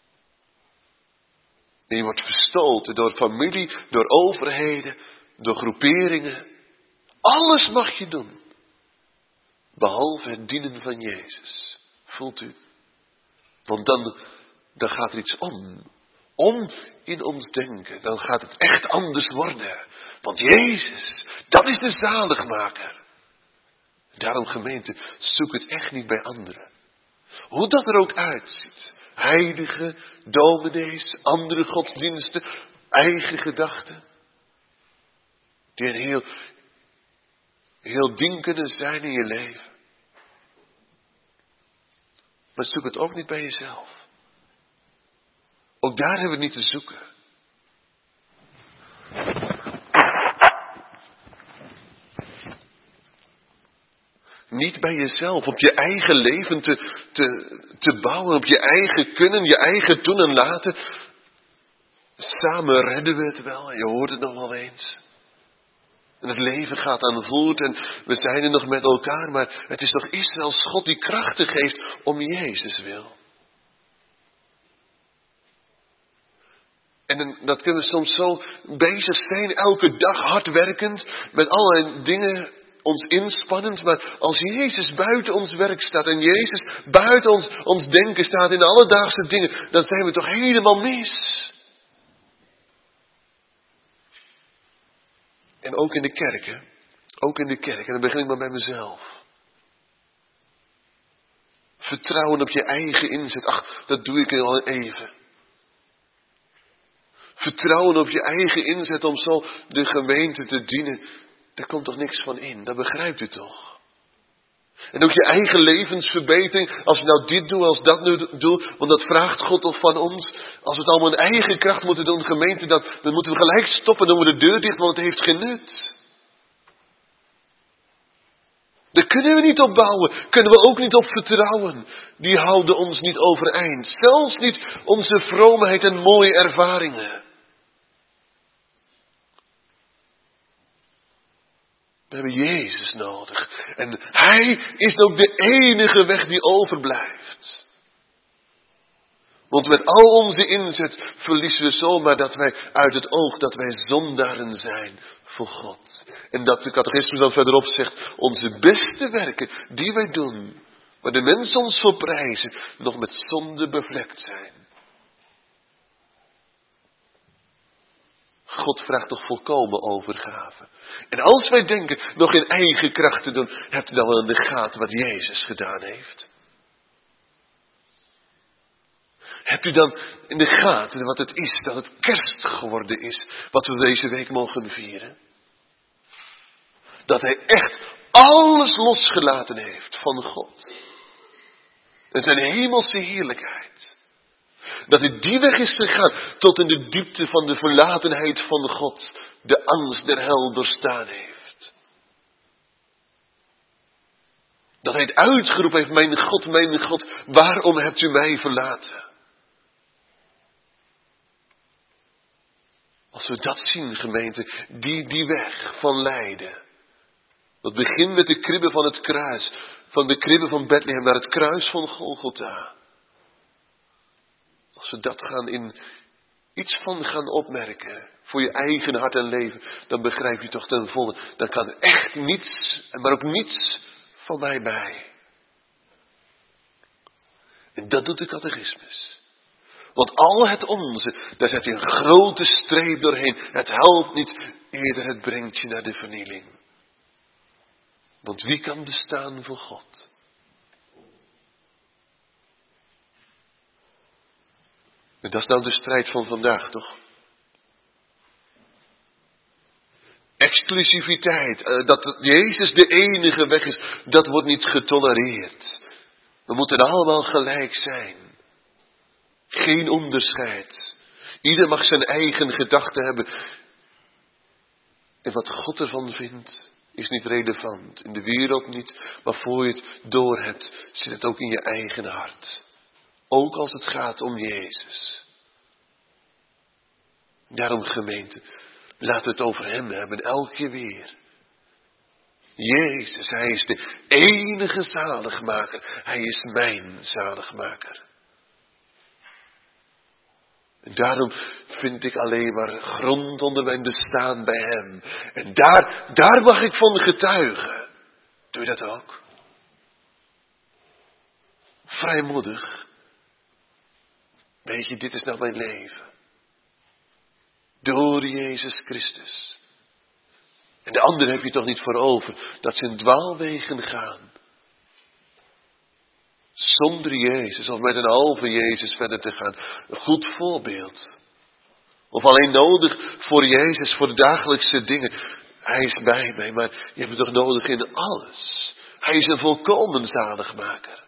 A: En je wordt verstoten door familie, door overheden, door groeperingen. Alles mag je doen. Behalve het dienen van Jezus. Voelt u? Want dan gaat er iets om. Om in ons denken. Dan gaat het echt anders worden. Want Jezus, dat is de zaligmaker. Daarom gemeente, zoek het echt niet bij anderen. Hoe dat er ook uitziet. Heilige, dominees, andere godsdiensten, eigen gedachten. Die een heel ding kunnen zijn in je leven. Maar zoek het ook niet bij jezelf. Ook daar hebben we het niet te zoeken. Niet bij jezelf, op je eigen leven te bouwen, op je eigen kunnen, je eigen doen en laten. Samen redden we het wel, je hoort het nog wel eens. En het leven gaat aan voort en we zijn er nog met elkaar, maar het is toch Israëls God die krachten geeft om Jezus wil. En dat kunnen we soms zo bezig zijn, elke dag hard werkend, met allerlei dingen ons inspannend, maar als Jezus buiten ons werk staat en Jezus buiten ons denken staat in alledaagse dingen, dan zijn we toch helemaal mis. En ook in de kerk, hè? Ook in de kerk. En dan begin ik maar bij mezelf. Vertrouwen op je eigen inzet. Ach, dat doe ik al even. Vertrouwen op je eigen inzet om zo de gemeente te dienen. Daar komt toch niks van in. Dat begrijpt u toch? En ook je eigen levensverbetering. Als we nou dit doen, als dat nu doen. Want dat vraagt God toch van ons. Als we het allemaal in eigen kracht moeten doen, gemeente, dan moeten we gelijk stoppen. Dan doen we de deur dicht, want het heeft geen nut. Daar kunnen we niet op bouwen. Kunnen we ook niet op vertrouwen. Die houden ons niet overeind. Zelfs niet onze vroomheid en mooie ervaringen. We hebben Jezus nodig. En Hij is ook de enige weg die overblijft. Want met al onze inzet verliezen we zomaar dat wij uit het oog dat wij zondaren zijn voor God. En dat de catechismus dan verderop zegt, onze beste werken die wij doen, waar de mensen ons voor prijzen, nog met zonde bevlekt zijn. God vraagt toch volkomen overgave. En als wij denken nog in eigen kracht te doen, hebt u dan wel in de gaten wat Jezus gedaan heeft? Hebt u dan in de gaten wat het is, dat het kerst geworden is, wat we deze week mogen vieren? Dat Hij echt alles losgelaten heeft van God. En zijn hemelse heerlijkheid. Dat Hij die weg is gegaan tot in de diepte van de verlatenheid van God, de angst der hel doorstaan heeft. Dat Hij het uitgeroepen heeft, mijn God, waarom hebt u mij verlaten? Als we dat zien, gemeente, die weg van lijden. Dat begint met de kribben van het kruis. Van de kribben van Bethlehem naar het kruis van Golgotha. Als we dat iets van gaan opmerken. Voor je eigen hart en leven. Dan begrijp je toch ten volle. Dan kan er echt niets, maar ook niets van mij bij. En dat doet de catechismus. Want al het onze, daar zet je een grote streep doorheen. Het helpt niet, eerder het brengt je naar de vernieling. Want wie kan bestaan voor God? En dat is nou de strijd van vandaag, toch? Exclusiviteit, dat Jezus de enige weg is, dat wordt niet getolereerd. We moeten allemaal gelijk zijn. Geen onderscheid. Ieder mag zijn eigen gedachten hebben. En wat God ervan vindt, is niet relevant. In de wereld niet, maar voor je het door hebt, zit het ook in je eigen hart. Ook als het gaat om Jezus. Daarom, gemeente, laten we het over Hem hebben, elke keer weer. Jezus, Hij is de enige zaligmaker. Hij is mijn zaligmaker. En daarom vind ik alleen maar grond onder mijn bestaan bij Hem. En daar mag ik van getuigen. Doe je dat ook? Vrijmoedig. Weet je, dit is nou mijn leven. Door Jezus Christus. En de anderen heb je toch niet voor over dat ze in dwaalwegen gaan. Zonder Jezus of met een halve Jezus verder te gaan. Een goed voorbeeld. Of alleen nodig voor Jezus, voor de dagelijkse dingen. Hij is bij mij, maar je hebt het toch nodig in alles. Hij is een volkomen zaligmaker.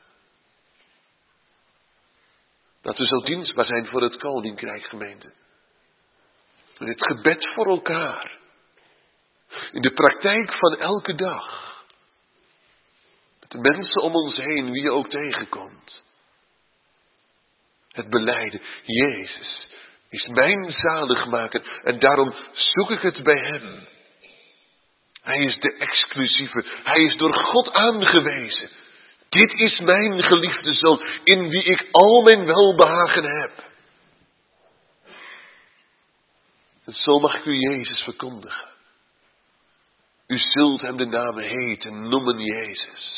A: Dat we zo dienstbaar zijn voor het koninkrijk, gemeente. In het gebed voor elkaar. In de praktijk van elke dag. De mensen om ons heen, wie je ook tegenkomt. Het belijden, Jezus is mijn zaligmaker en daarom zoek ik het bij Hem. Hij is de exclusieve, Hij is door God aangewezen. Dit is mijn geliefde Zoon, in wie ik al mijn welbehagen heb. En zo mag ik u Jezus verkondigen. U zult Hem de naam heten, noemen Jezus.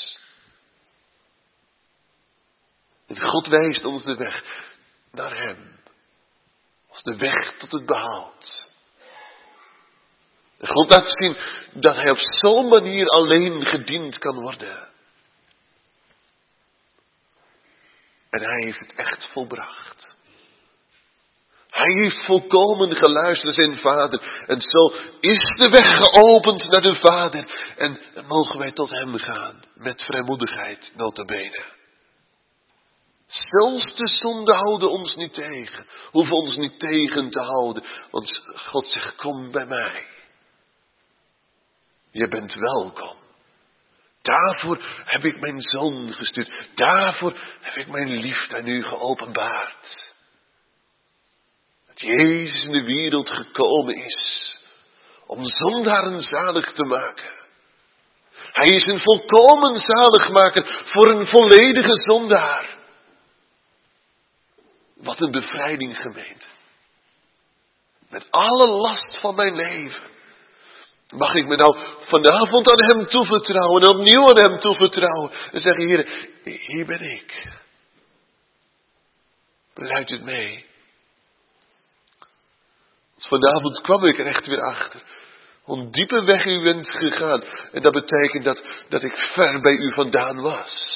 A: En God wijst ons de weg naar Hem. Als de weg tot het behoud. En God laat zien dat Hij op zo'n manier alleen gediend kan worden. En Hij heeft het echt volbracht. Hij heeft volkomen geluisterd naar zijn Vader. En zo is de weg geopend naar de Vader. En dan mogen wij tot Hem gaan. Met vrijmoedigheid, nota bene. Zelfs de zonde houden ons niet tegen. Hoeven ons niet tegen te houden. Want God zegt, kom bij mij. Je bent welkom. Daarvoor heb ik mijn Zoon gestuurd. Daarvoor heb ik mijn liefde aan u geopenbaard. Dat Jezus in de wereld gekomen is. Om zondaren zalig te maken. Hij is een volkomen zaligmaker voor een volledige zondaar. Wat een bevrijding, gemeente. Met alle last van mijn leven. Mag ik me nou vanavond aan hem toevertrouwen en opnieuw aan hem toevertrouwen. En zeggen, Heer, hier ben ik. Beluid het mee. Vanavond kwam ik er echt weer achter. Hoe dieper weg u bent gegaan. En dat betekent dat ik ver bij u vandaan was.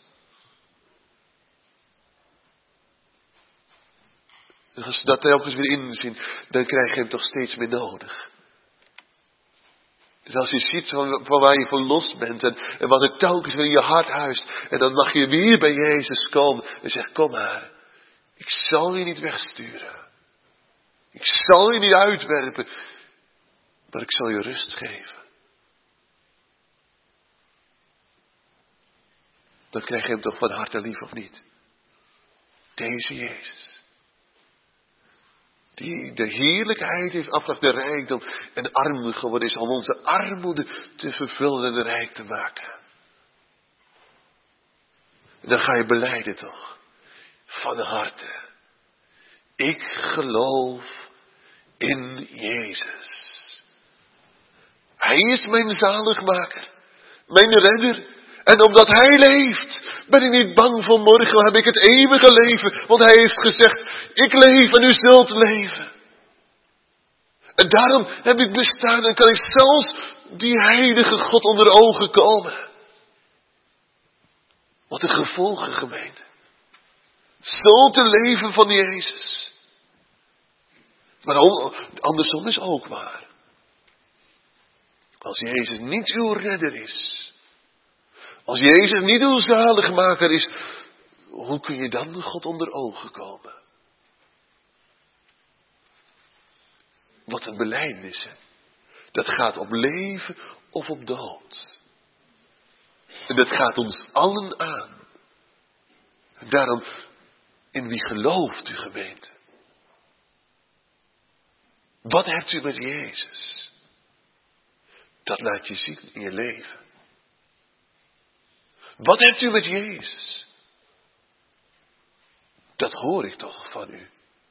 A: En als we dat telkens weer inzien, dan krijg je hem toch steeds meer nodig. Dus als je ziet van waar je verlost bent en wat er telkens weer in je hart huist. En dan mag je weer bij Jezus komen en zeggen, kom maar. Ik zal je niet wegsturen. Ik zal je niet uitwerpen. Maar ik zal je rust geven. Dan krijg je hem toch van harte lief, of niet? Deze Jezus. Die de heerlijkheid heeft afgelegd, de rijkdom en armoede geworden is om onze armoede te vervullen en rijk te maken. En dan ga je belijden toch. Van harte. Ik geloof in Jezus. Hij is mijn zaligmaker. Mijn redder. En omdat hij leeft, ben ik niet bang voor morgen. Dan heb ik het eeuwige leven. Want hij heeft gezegd, ik leef en u zult leven. En daarom heb ik bestaan en kan ik zelfs die heilige God onder ogen komen. Wat een gevolgen, gemeente. Zo te leven van Jezus. Maar andersom is ook waar. Als Jezus niet uw redder is. Als Jezus niet uw zaligmaker is. Hoe kun je dan God onder ogen komen? Wat een belijdenis, hè? Dat gaat op leven of op dood. En dat gaat ons allen aan. En daarom, in wie gelooft u, gemeente? Wat hebt u met Jezus? Dat laat je zien in je leven. Wat hebt u met Jezus? Dat hoor ik toch van u.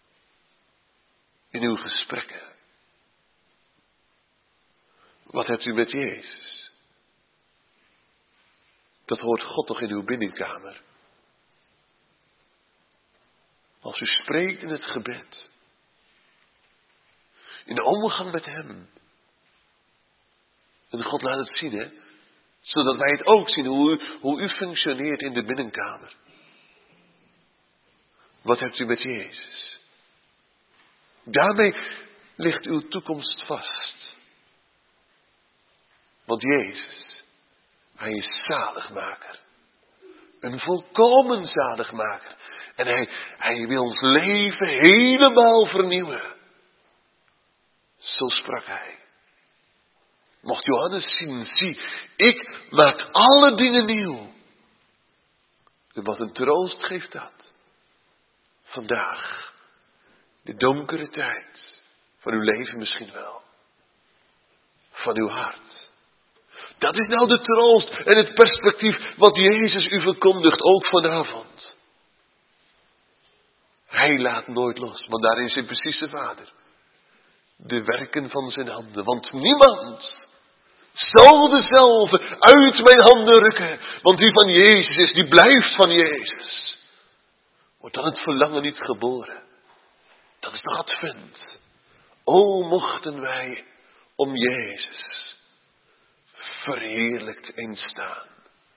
A: In uw gesprekken. Wat hebt u met Jezus? Dat hoort God toch in uw binnenkamer. Als u spreekt in het gebed. In de omgang met hem. En God laat het zien, hè. Zodat wij het ook zien hoe u functioneert in de binnenkamer. Wat hebt u met Jezus? Daarmee ligt uw toekomst vast. Want Jezus, hij is zaligmaker. Een volkomen zaligmaker. En hij wil ons leven helemaal vernieuwen. Zo sprak hij. Mocht Johannes zien, zie, ik maak alle dingen nieuw. En wat een troost geeft dat. Vandaag, de donkere tijd, van uw leven misschien wel. Van uw hart. Dat is nou de troost en het perspectief wat Jezus u verkondigt, ook vanavond. Hij laat nooit los, want daarin zit precies de Vader. De werken van zijn handen, want niemand zal dezelfde uit mijn handen rukken. Want die van Jezus is, die blijft van Jezus. Wordt dan het verlangen niet geboren. Dat is nog advent. O, mochten wij om Jezus verheerlijkt instaan.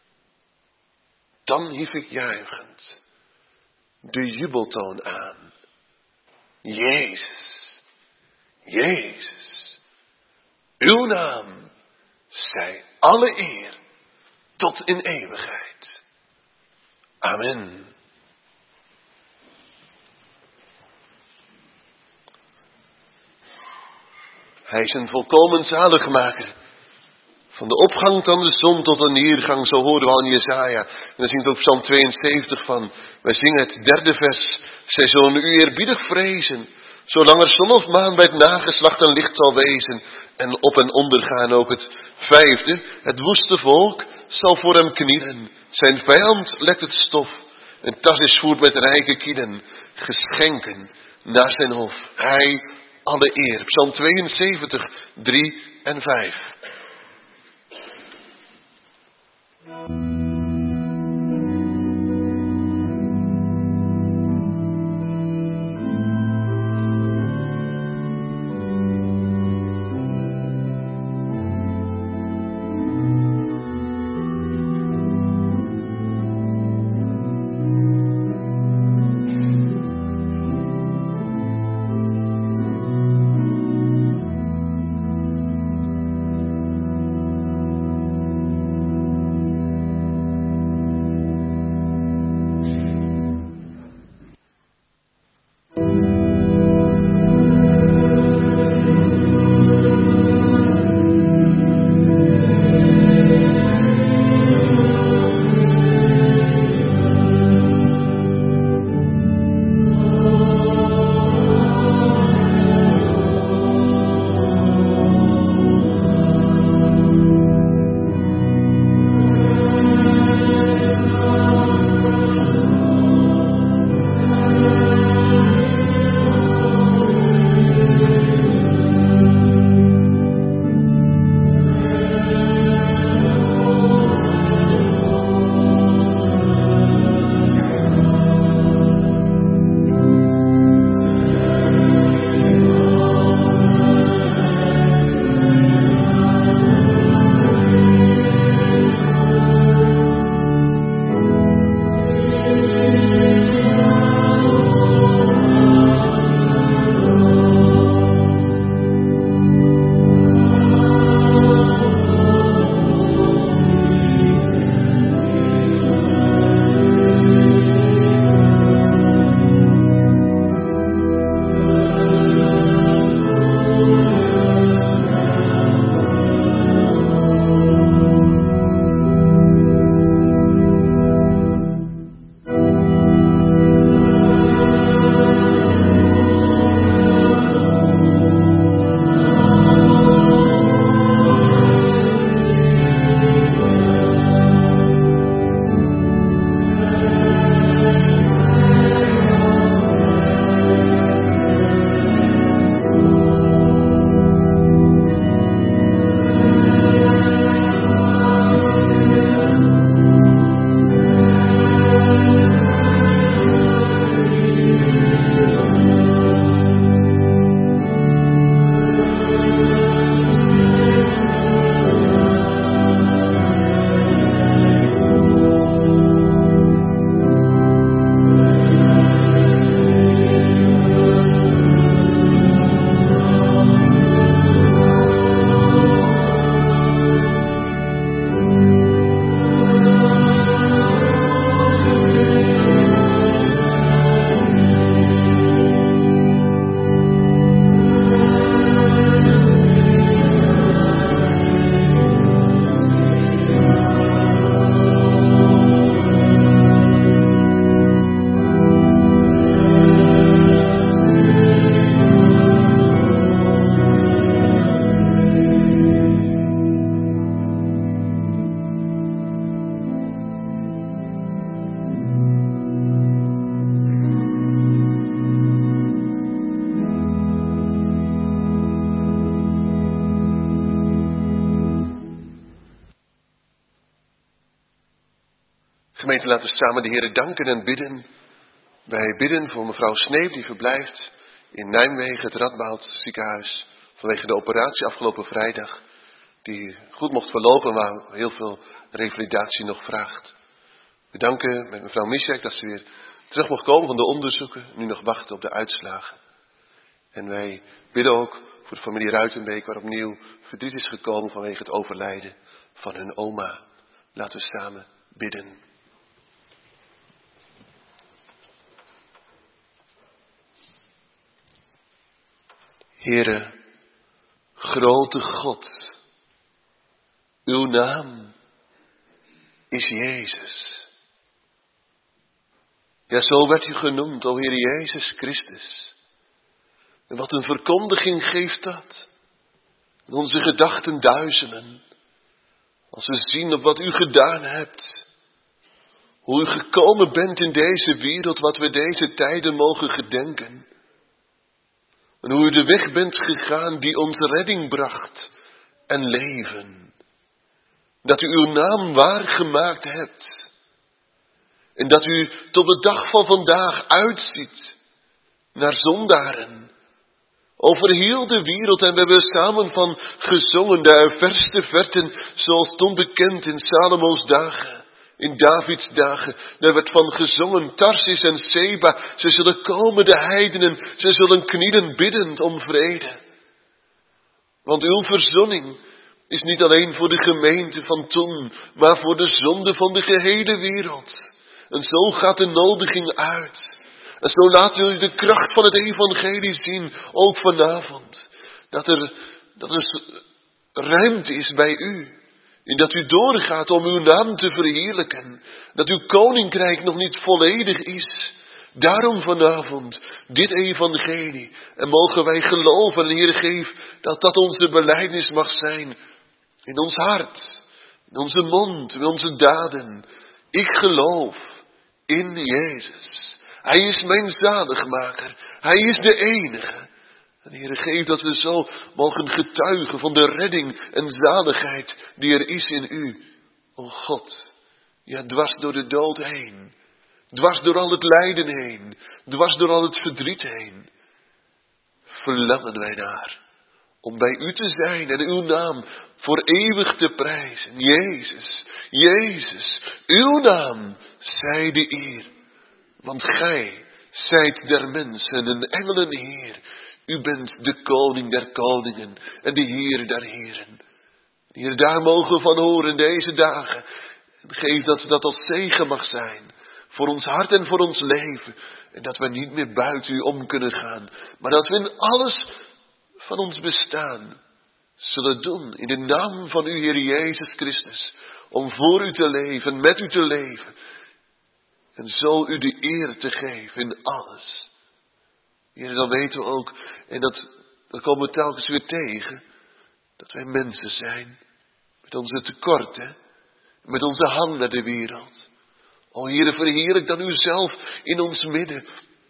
A: Dan hief ik juichend de jubeltoon aan. Jezus, Jezus, uw naam zij alle eer tot in eeuwigheid. Amen. Hij is een volkomen zaligmaker. Van de opgang van de zon tot de neergang, zo horen we al in Jesaja. En daar zingt ook Psalm 72 van. Wij zingen het 3e vers. Zij zullen u eerbiedig vrezen, Zolang er zon of maan bij het nageslacht een licht zal wezen en op en ondergaan ook het vijfde, het woeste volk zal voor hem knielen. Zijn vijand lekt het stof, een tas is voert met rijke kielen, geschenken naar zijn hof. Hij alle eer. Psalm 72, 3 en 5. Gemeente, laten we samen de Heere danken en bidden. Wij bidden voor mevrouw Sneep, die verblijft in Nijmegen, het Radboud ziekenhuis, vanwege de operatie afgelopen vrijdag, die goed mocht verlopen, maar heel veel revalidatie nog vraagt. We danken met mevrouw Mischek dat ze weer terug mocht komen van de onderzoeken, nu nog wachten op de uitslagen. En wij bidden ook voor de familie Ruitenbeek, waar opnieuw verdriet is gekomen vanwege het overlijden van hun oma. Laten we samen bidden. Heere, grote God, uw naam is Jezus. Ja, zo werd u genoemd, o Heer Jezus Christus. En wat een verkondiging geeft dat. En onze gedachten duizelen. Als we zien op wat u gedaan hebt. Hoe u gekomen bent in deze wereld, wat we deze tijden mogen gedenken. En hoe u de weg bent gegaan die ons redding bracht en leven. Dat u uw naam waargemaakt hebt. En dat u tot de dag van vandaag uitziet naar zondaren. Over heel de wereld, en we hebben samen van gezongen, de verste verten, zoals toen bekend in Salomo's dagen, in Davids dagen. Daar werd van gezongen, Tarsis en Seba, ze zullen komen de heidenen, ze zullen knielen biddend om vrede. Want uw verzoening is niet alleen voor de gemeente van toen, maar voor de zonde van de gehele wereld. En zo gaat de nodiging uit. En zo laat u de kracht van het evangelie zien, ook vanavond. Dat er ruimte is bij u. En dat u doorgaat om uw naam te verheerlijken. Dat uw koninkrijk nog niet volledig is. Daarom vanavond dit evangelie. En mogen wij geloven, en Heer geef dat dat onze belijdenis mag zijn. In ons hart, in onze mond, in onze daden. Ik geloof in Jezus. Hij is mijn zaligmaker. Hij is de enige. En Heer, geef dat we zo mogen getuigen van de redding en zaligheid die er is in u. O God, ja, dwars door de dood heen. Dwars door al het lijden heen. Dwars door al het verdriet heen. Verlangen wij naar. Om bij u te zijn en uw naam voor eeuwig te prijzen. Jezus, Jezus, uw naam zij de eer. Want gij zijt der mensen en engelen Heer. U bent de koning der koningen en de Heer der heren. Heer, daar mogen we van horen deze dagen. En geef dat dat als zegen mag zijn. Voor ons hart en voor ons leven. En dat we niet meer buiten u om kunnen gaan. Maar dat we in alles van ons bestaan zullen doen. In de naam van uw Heer Jezus Christus. Om voor u te leven, met u te leven. En zo u de eer te geven in alles. Heer, dan weten we ook, en dat komen we telkens weer tegen, dat wij mensen zijn. Met onze tekorten. Met onze hang naar de wereld. O Heer, verheerlijk dan u zelf in ons midden.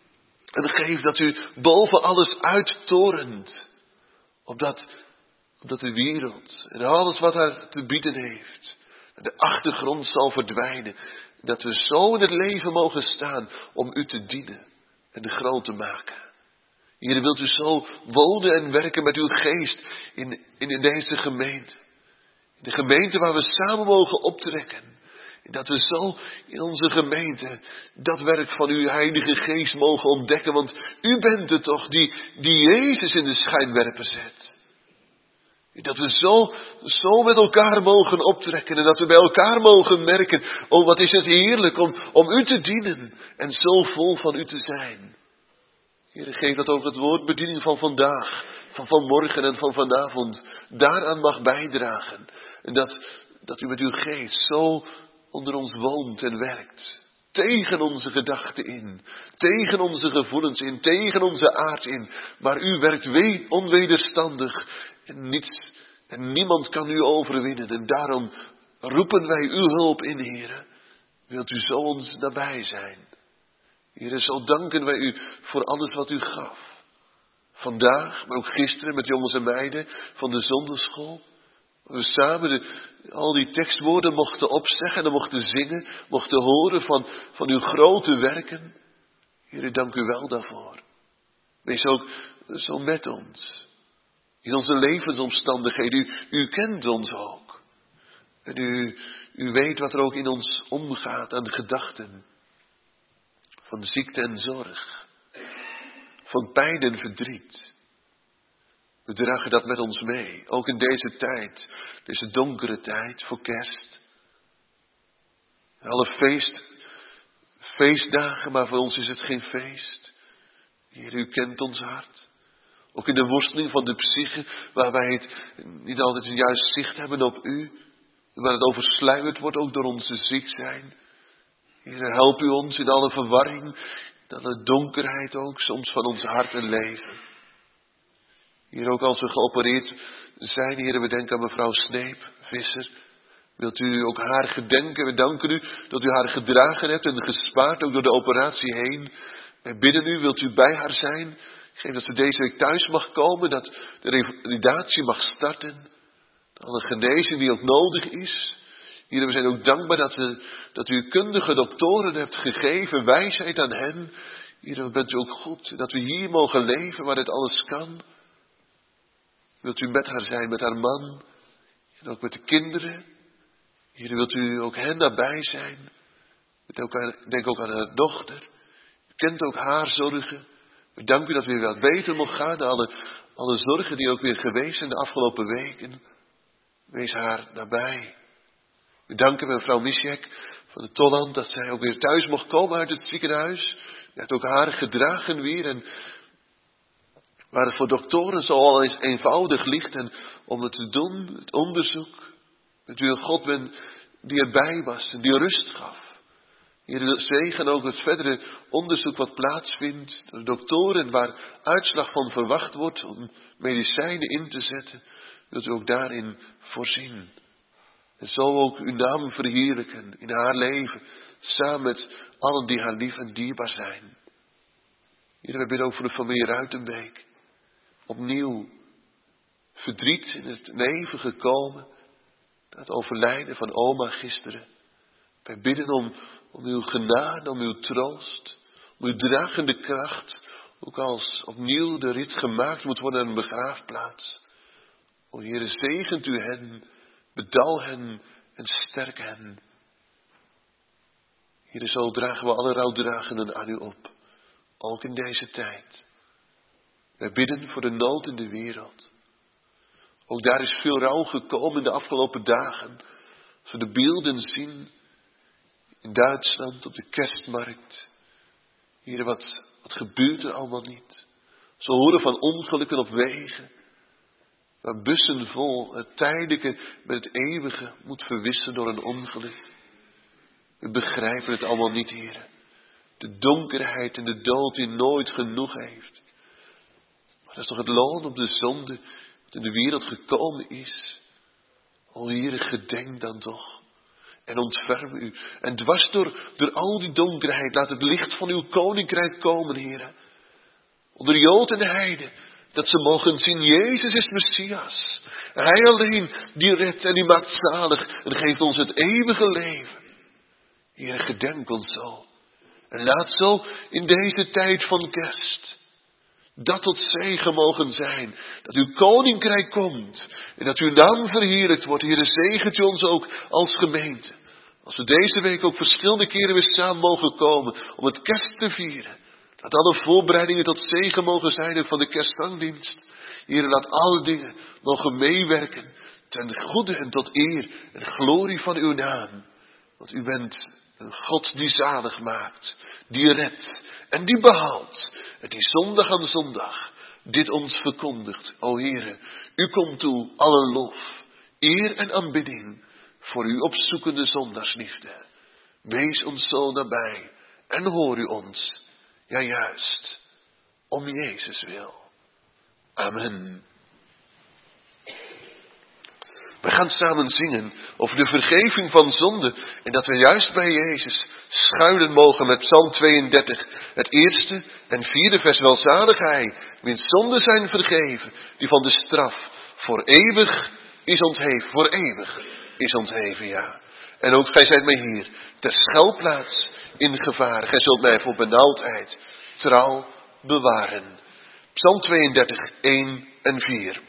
A: En geef dat u boven alles uittorent. Opdat de wereld en alles wat haar te bieden heeft, de achtergrond zal verdwijnen. Dat we zo in het leven mogen staan om u te dienen en de groot te maken. Heer, wilt u zo wonen en werken met uw geest in deze gemeente. In de gemeente waar we samen mogen optrekken. En dat we zo in onze gemeente dat werk van uw Heilige Geest mogen ontdekken. Want u bent het toch die Jezus in de schijnwerper zet. Dat we zo met elkaar mogen optrekken en dat we bij elkaar mogen merken. Oh, wat is het heerlijk om u te dienen en zo vol van u te zijn. Heer, geef dat ook het woordbediening van vandaag, van vanmorgen en van vanavond daaraan mag bijdragen. En dat u met uw geest zo onder ons woont en werkt. Tegen onze gedachten in, tegen onze gevoelens in, tegen onze aard in. Maar u werkt onwederstandig en niemand kan u overwinnen. En daarom roepen wij uw hulp in, Heere. Wilt u zo ons nabij zijn. Heere, zo danken wij u voor alles wat u gaf. Vandaag, maar ook gisteren met jongens en meiden van de zondagschool. We samen al die tekstwoorden mochten opzeggen en mochten zingen, mochten horen van uw grote werken. Heere, dank u wel daarvoor. Wees ook zo met ons. In onze levensomstandigheden. U kent ons ook. En u weet wat er ook in ons omgaat aan gedachten. Van ziekte en zorg. Van pijn en verdriet. We dragen dat met ons mee. Ook in deze tijd. Deze donkere tijd voor kerst. Alle feestdagen, maar voor ons is het geen feest. Heer, u kent ons hart. Ook in de worsteling van de psyche, waar wij het niet altijd een juist zicht hebben op u. Waar het oversluierd wordt ook door onze ziek zijn. Heer, help u ons in alle verwarring, in alle donkerheid ook, soms van ons hart en leven. Hier ook als we geopereerd zijn, Heer, we denken aan mevrouw Sneep, Visser. Wilt u ook haar gedenken? We danken u dat u haar gedragen hebt en gespaard, ook door de operatie heen. Wij bidden u, wilt u bij haar zijn? Geef dat ze deze week thuis mag komen, dat de revalidatie mag starten. Alle genezing die ook nodig is. Hier, we zijn ook dankbaar dat u kundige doktoren hebt gegeven, wijsheid aan hen. Hier, bent u ook goed, dat we hier mogen leven waar dit alles kan. Wilt u met haar zijn, met haar man, en ook met de kinderen. Hier, wilt u ook hen nabij zijn. Denk ook aan haar dochter. U kent ook haar zorgen. We danken u dat we weer wat beter mogen gaan. Alle zorgen die ook weer geweest zijn de afgelopen weken. Wees haar nabij. We danken mevrouw Mischek van de Tolland dat zij ook weer thuis mocht komen uit het ziekenhuis. U hebt ook haar gedragen weer. En waar het voor doktoren zo al eens eenvoudig ligt. En om het te doen, het onderzoek. Dat u een God bent die erbij was en die rust gaf. Heer, zegen ook het verdere onderzoek wat plaatsvindt. De doktoren waar uitslag van verwacht wordt om medicijnen in te zetten. Wilt u ook daarin voorzien. En zo ook uw naam verheerlijken in haar leven. Samen met allen die haar lief en dierbaar zijn. Heer, we bidden ook voor de familie Ruitenbeek. Opnieuw verdriet in het leven gekomen. Na het overlijden van oma gisteren. Wij bidden om uw genade, om uw troost. Om uw dragende kracht. Ook als opnieuw de rit gemaakt moet worden naar een begraafplaats. O Heere, zegent u hen. Bedal hen en sterk hen. Heere, zo dragen we alle rouwdragenden aan u op. Ook in deze tijd. Wij bidden voor de nood in de wereld. Ook daar is veel rouw gekomen in de afgelopen dagen. Als we de beelden zien in Duitsland op de kerstmarkt. Hier, wat gebeurt er allemaal niet? Ze horen van ongelukken op wegen. Waar bussen vol het tijdelijke met het eeuwige moet verwisselen door een ongeluk. We begrijpen het allemaal niet, heren. De donkerheid en de dood die nooit genoeg heeft. Maar dat is toch het loon op de zonde wat in de wereld gekomen is. O Heere, gedenk dan toch. En ontferm u. En dwars door al die donkerheid, laat het licht van uw koninkrijk komen, Heere. Onder Jood en Heide. Dat ze mogen zien, Jezus is Messias. Hij alleen die redt en die maakt zalig. En geeft ons het eeuwige leven. Heere, gedenk ons zo. En laat zo in deze tijd van kerst. Dat tot zegen mogen zijn. Dat uw koninkrijk komt. En dat uw naam verheerlijkt wordt. Heere, zegent u ons ook als gemeente. Als we deze week ook verschillende keren weer samen mogen komen. Om het kerst te vieren. Dat alle voorbereidingen tot zegen mogen zijn van de kerstzangdienst. Heere, laat alle dingen mogen meewerken. Ten goede en tot eer en glorie van uw naam. Want u bent een God die zalig maakt. Die redt en die behaalt. En die zondag aan zondag dit ons verkondigt. O Heere, u komt toe alle lof, eer en aanbidding voor uw opzoekende zondagsliefde. Wees ons zo nabij en hoor u ons. Ja, juist, om Jezus wil. Amen. We gaan samen zingen over de vergeving van zonde. En dat we juist bij Jezus schuilen mogen met Psalm 32. Het eerste en vierde vers. Welzalig hij, wiens zonden zijn vergeven. Die van de straf voor eeuwig is ontheven. Voor eeuwig is ontheven, ja. En ook gij zijt mij hier ter schuilplaats in gevaar. Gij zult mij voor benauwdheid trouw bewaren. Psalm 32, 1 en 4.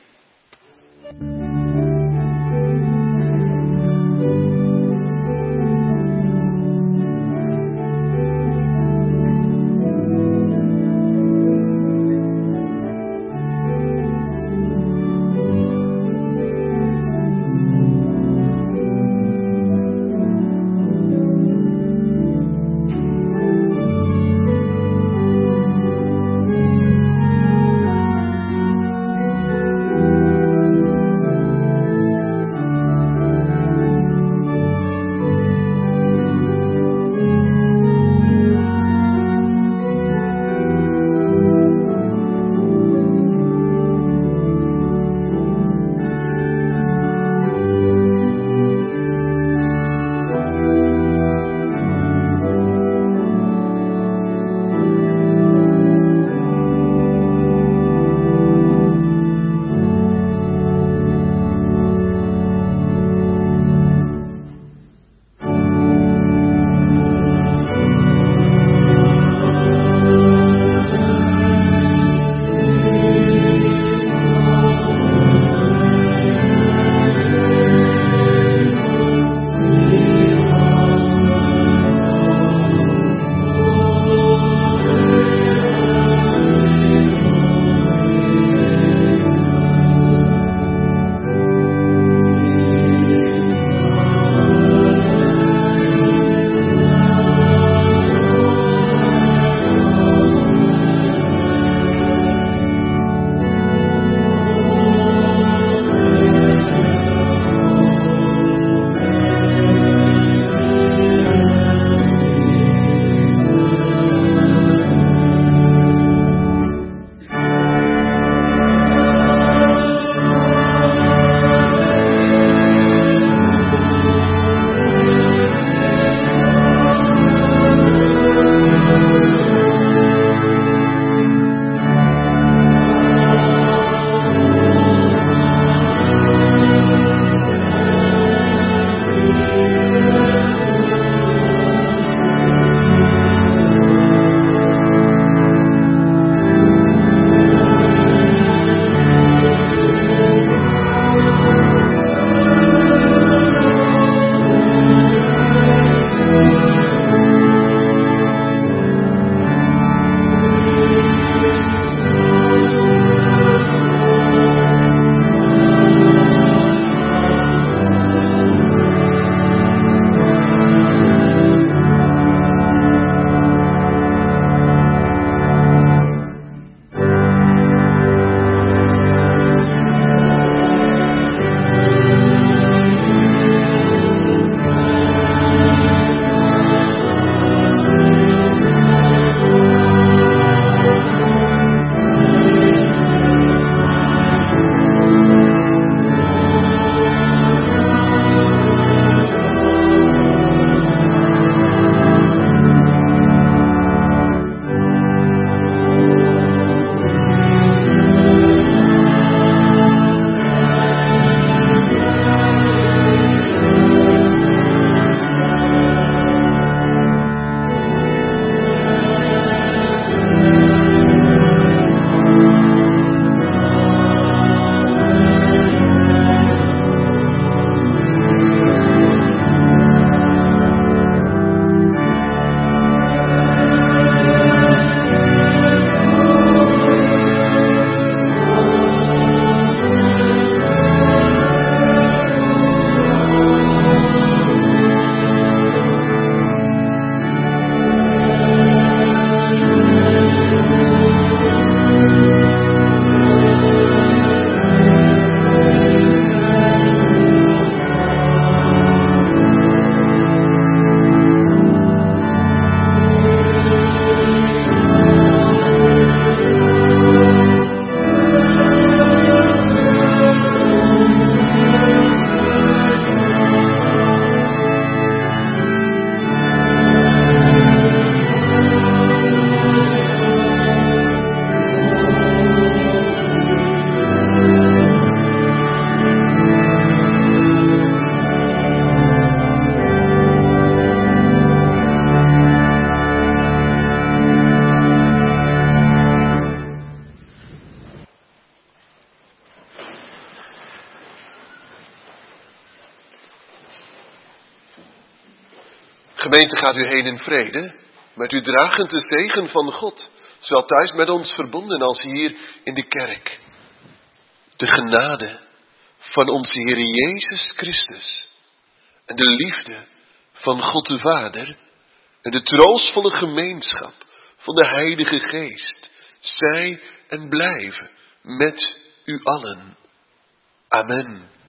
A: Gemeente, gaat u heen in vrede, met u dragend de zegen van God, zowel thuis met ons verbonden als hier in de kerk. De genade van onze Heer Jezus Christus en de liefde van God de Vader en de troostvolle gemeenschap van de Heilige Geest, zij en blijven met u allen. Amen.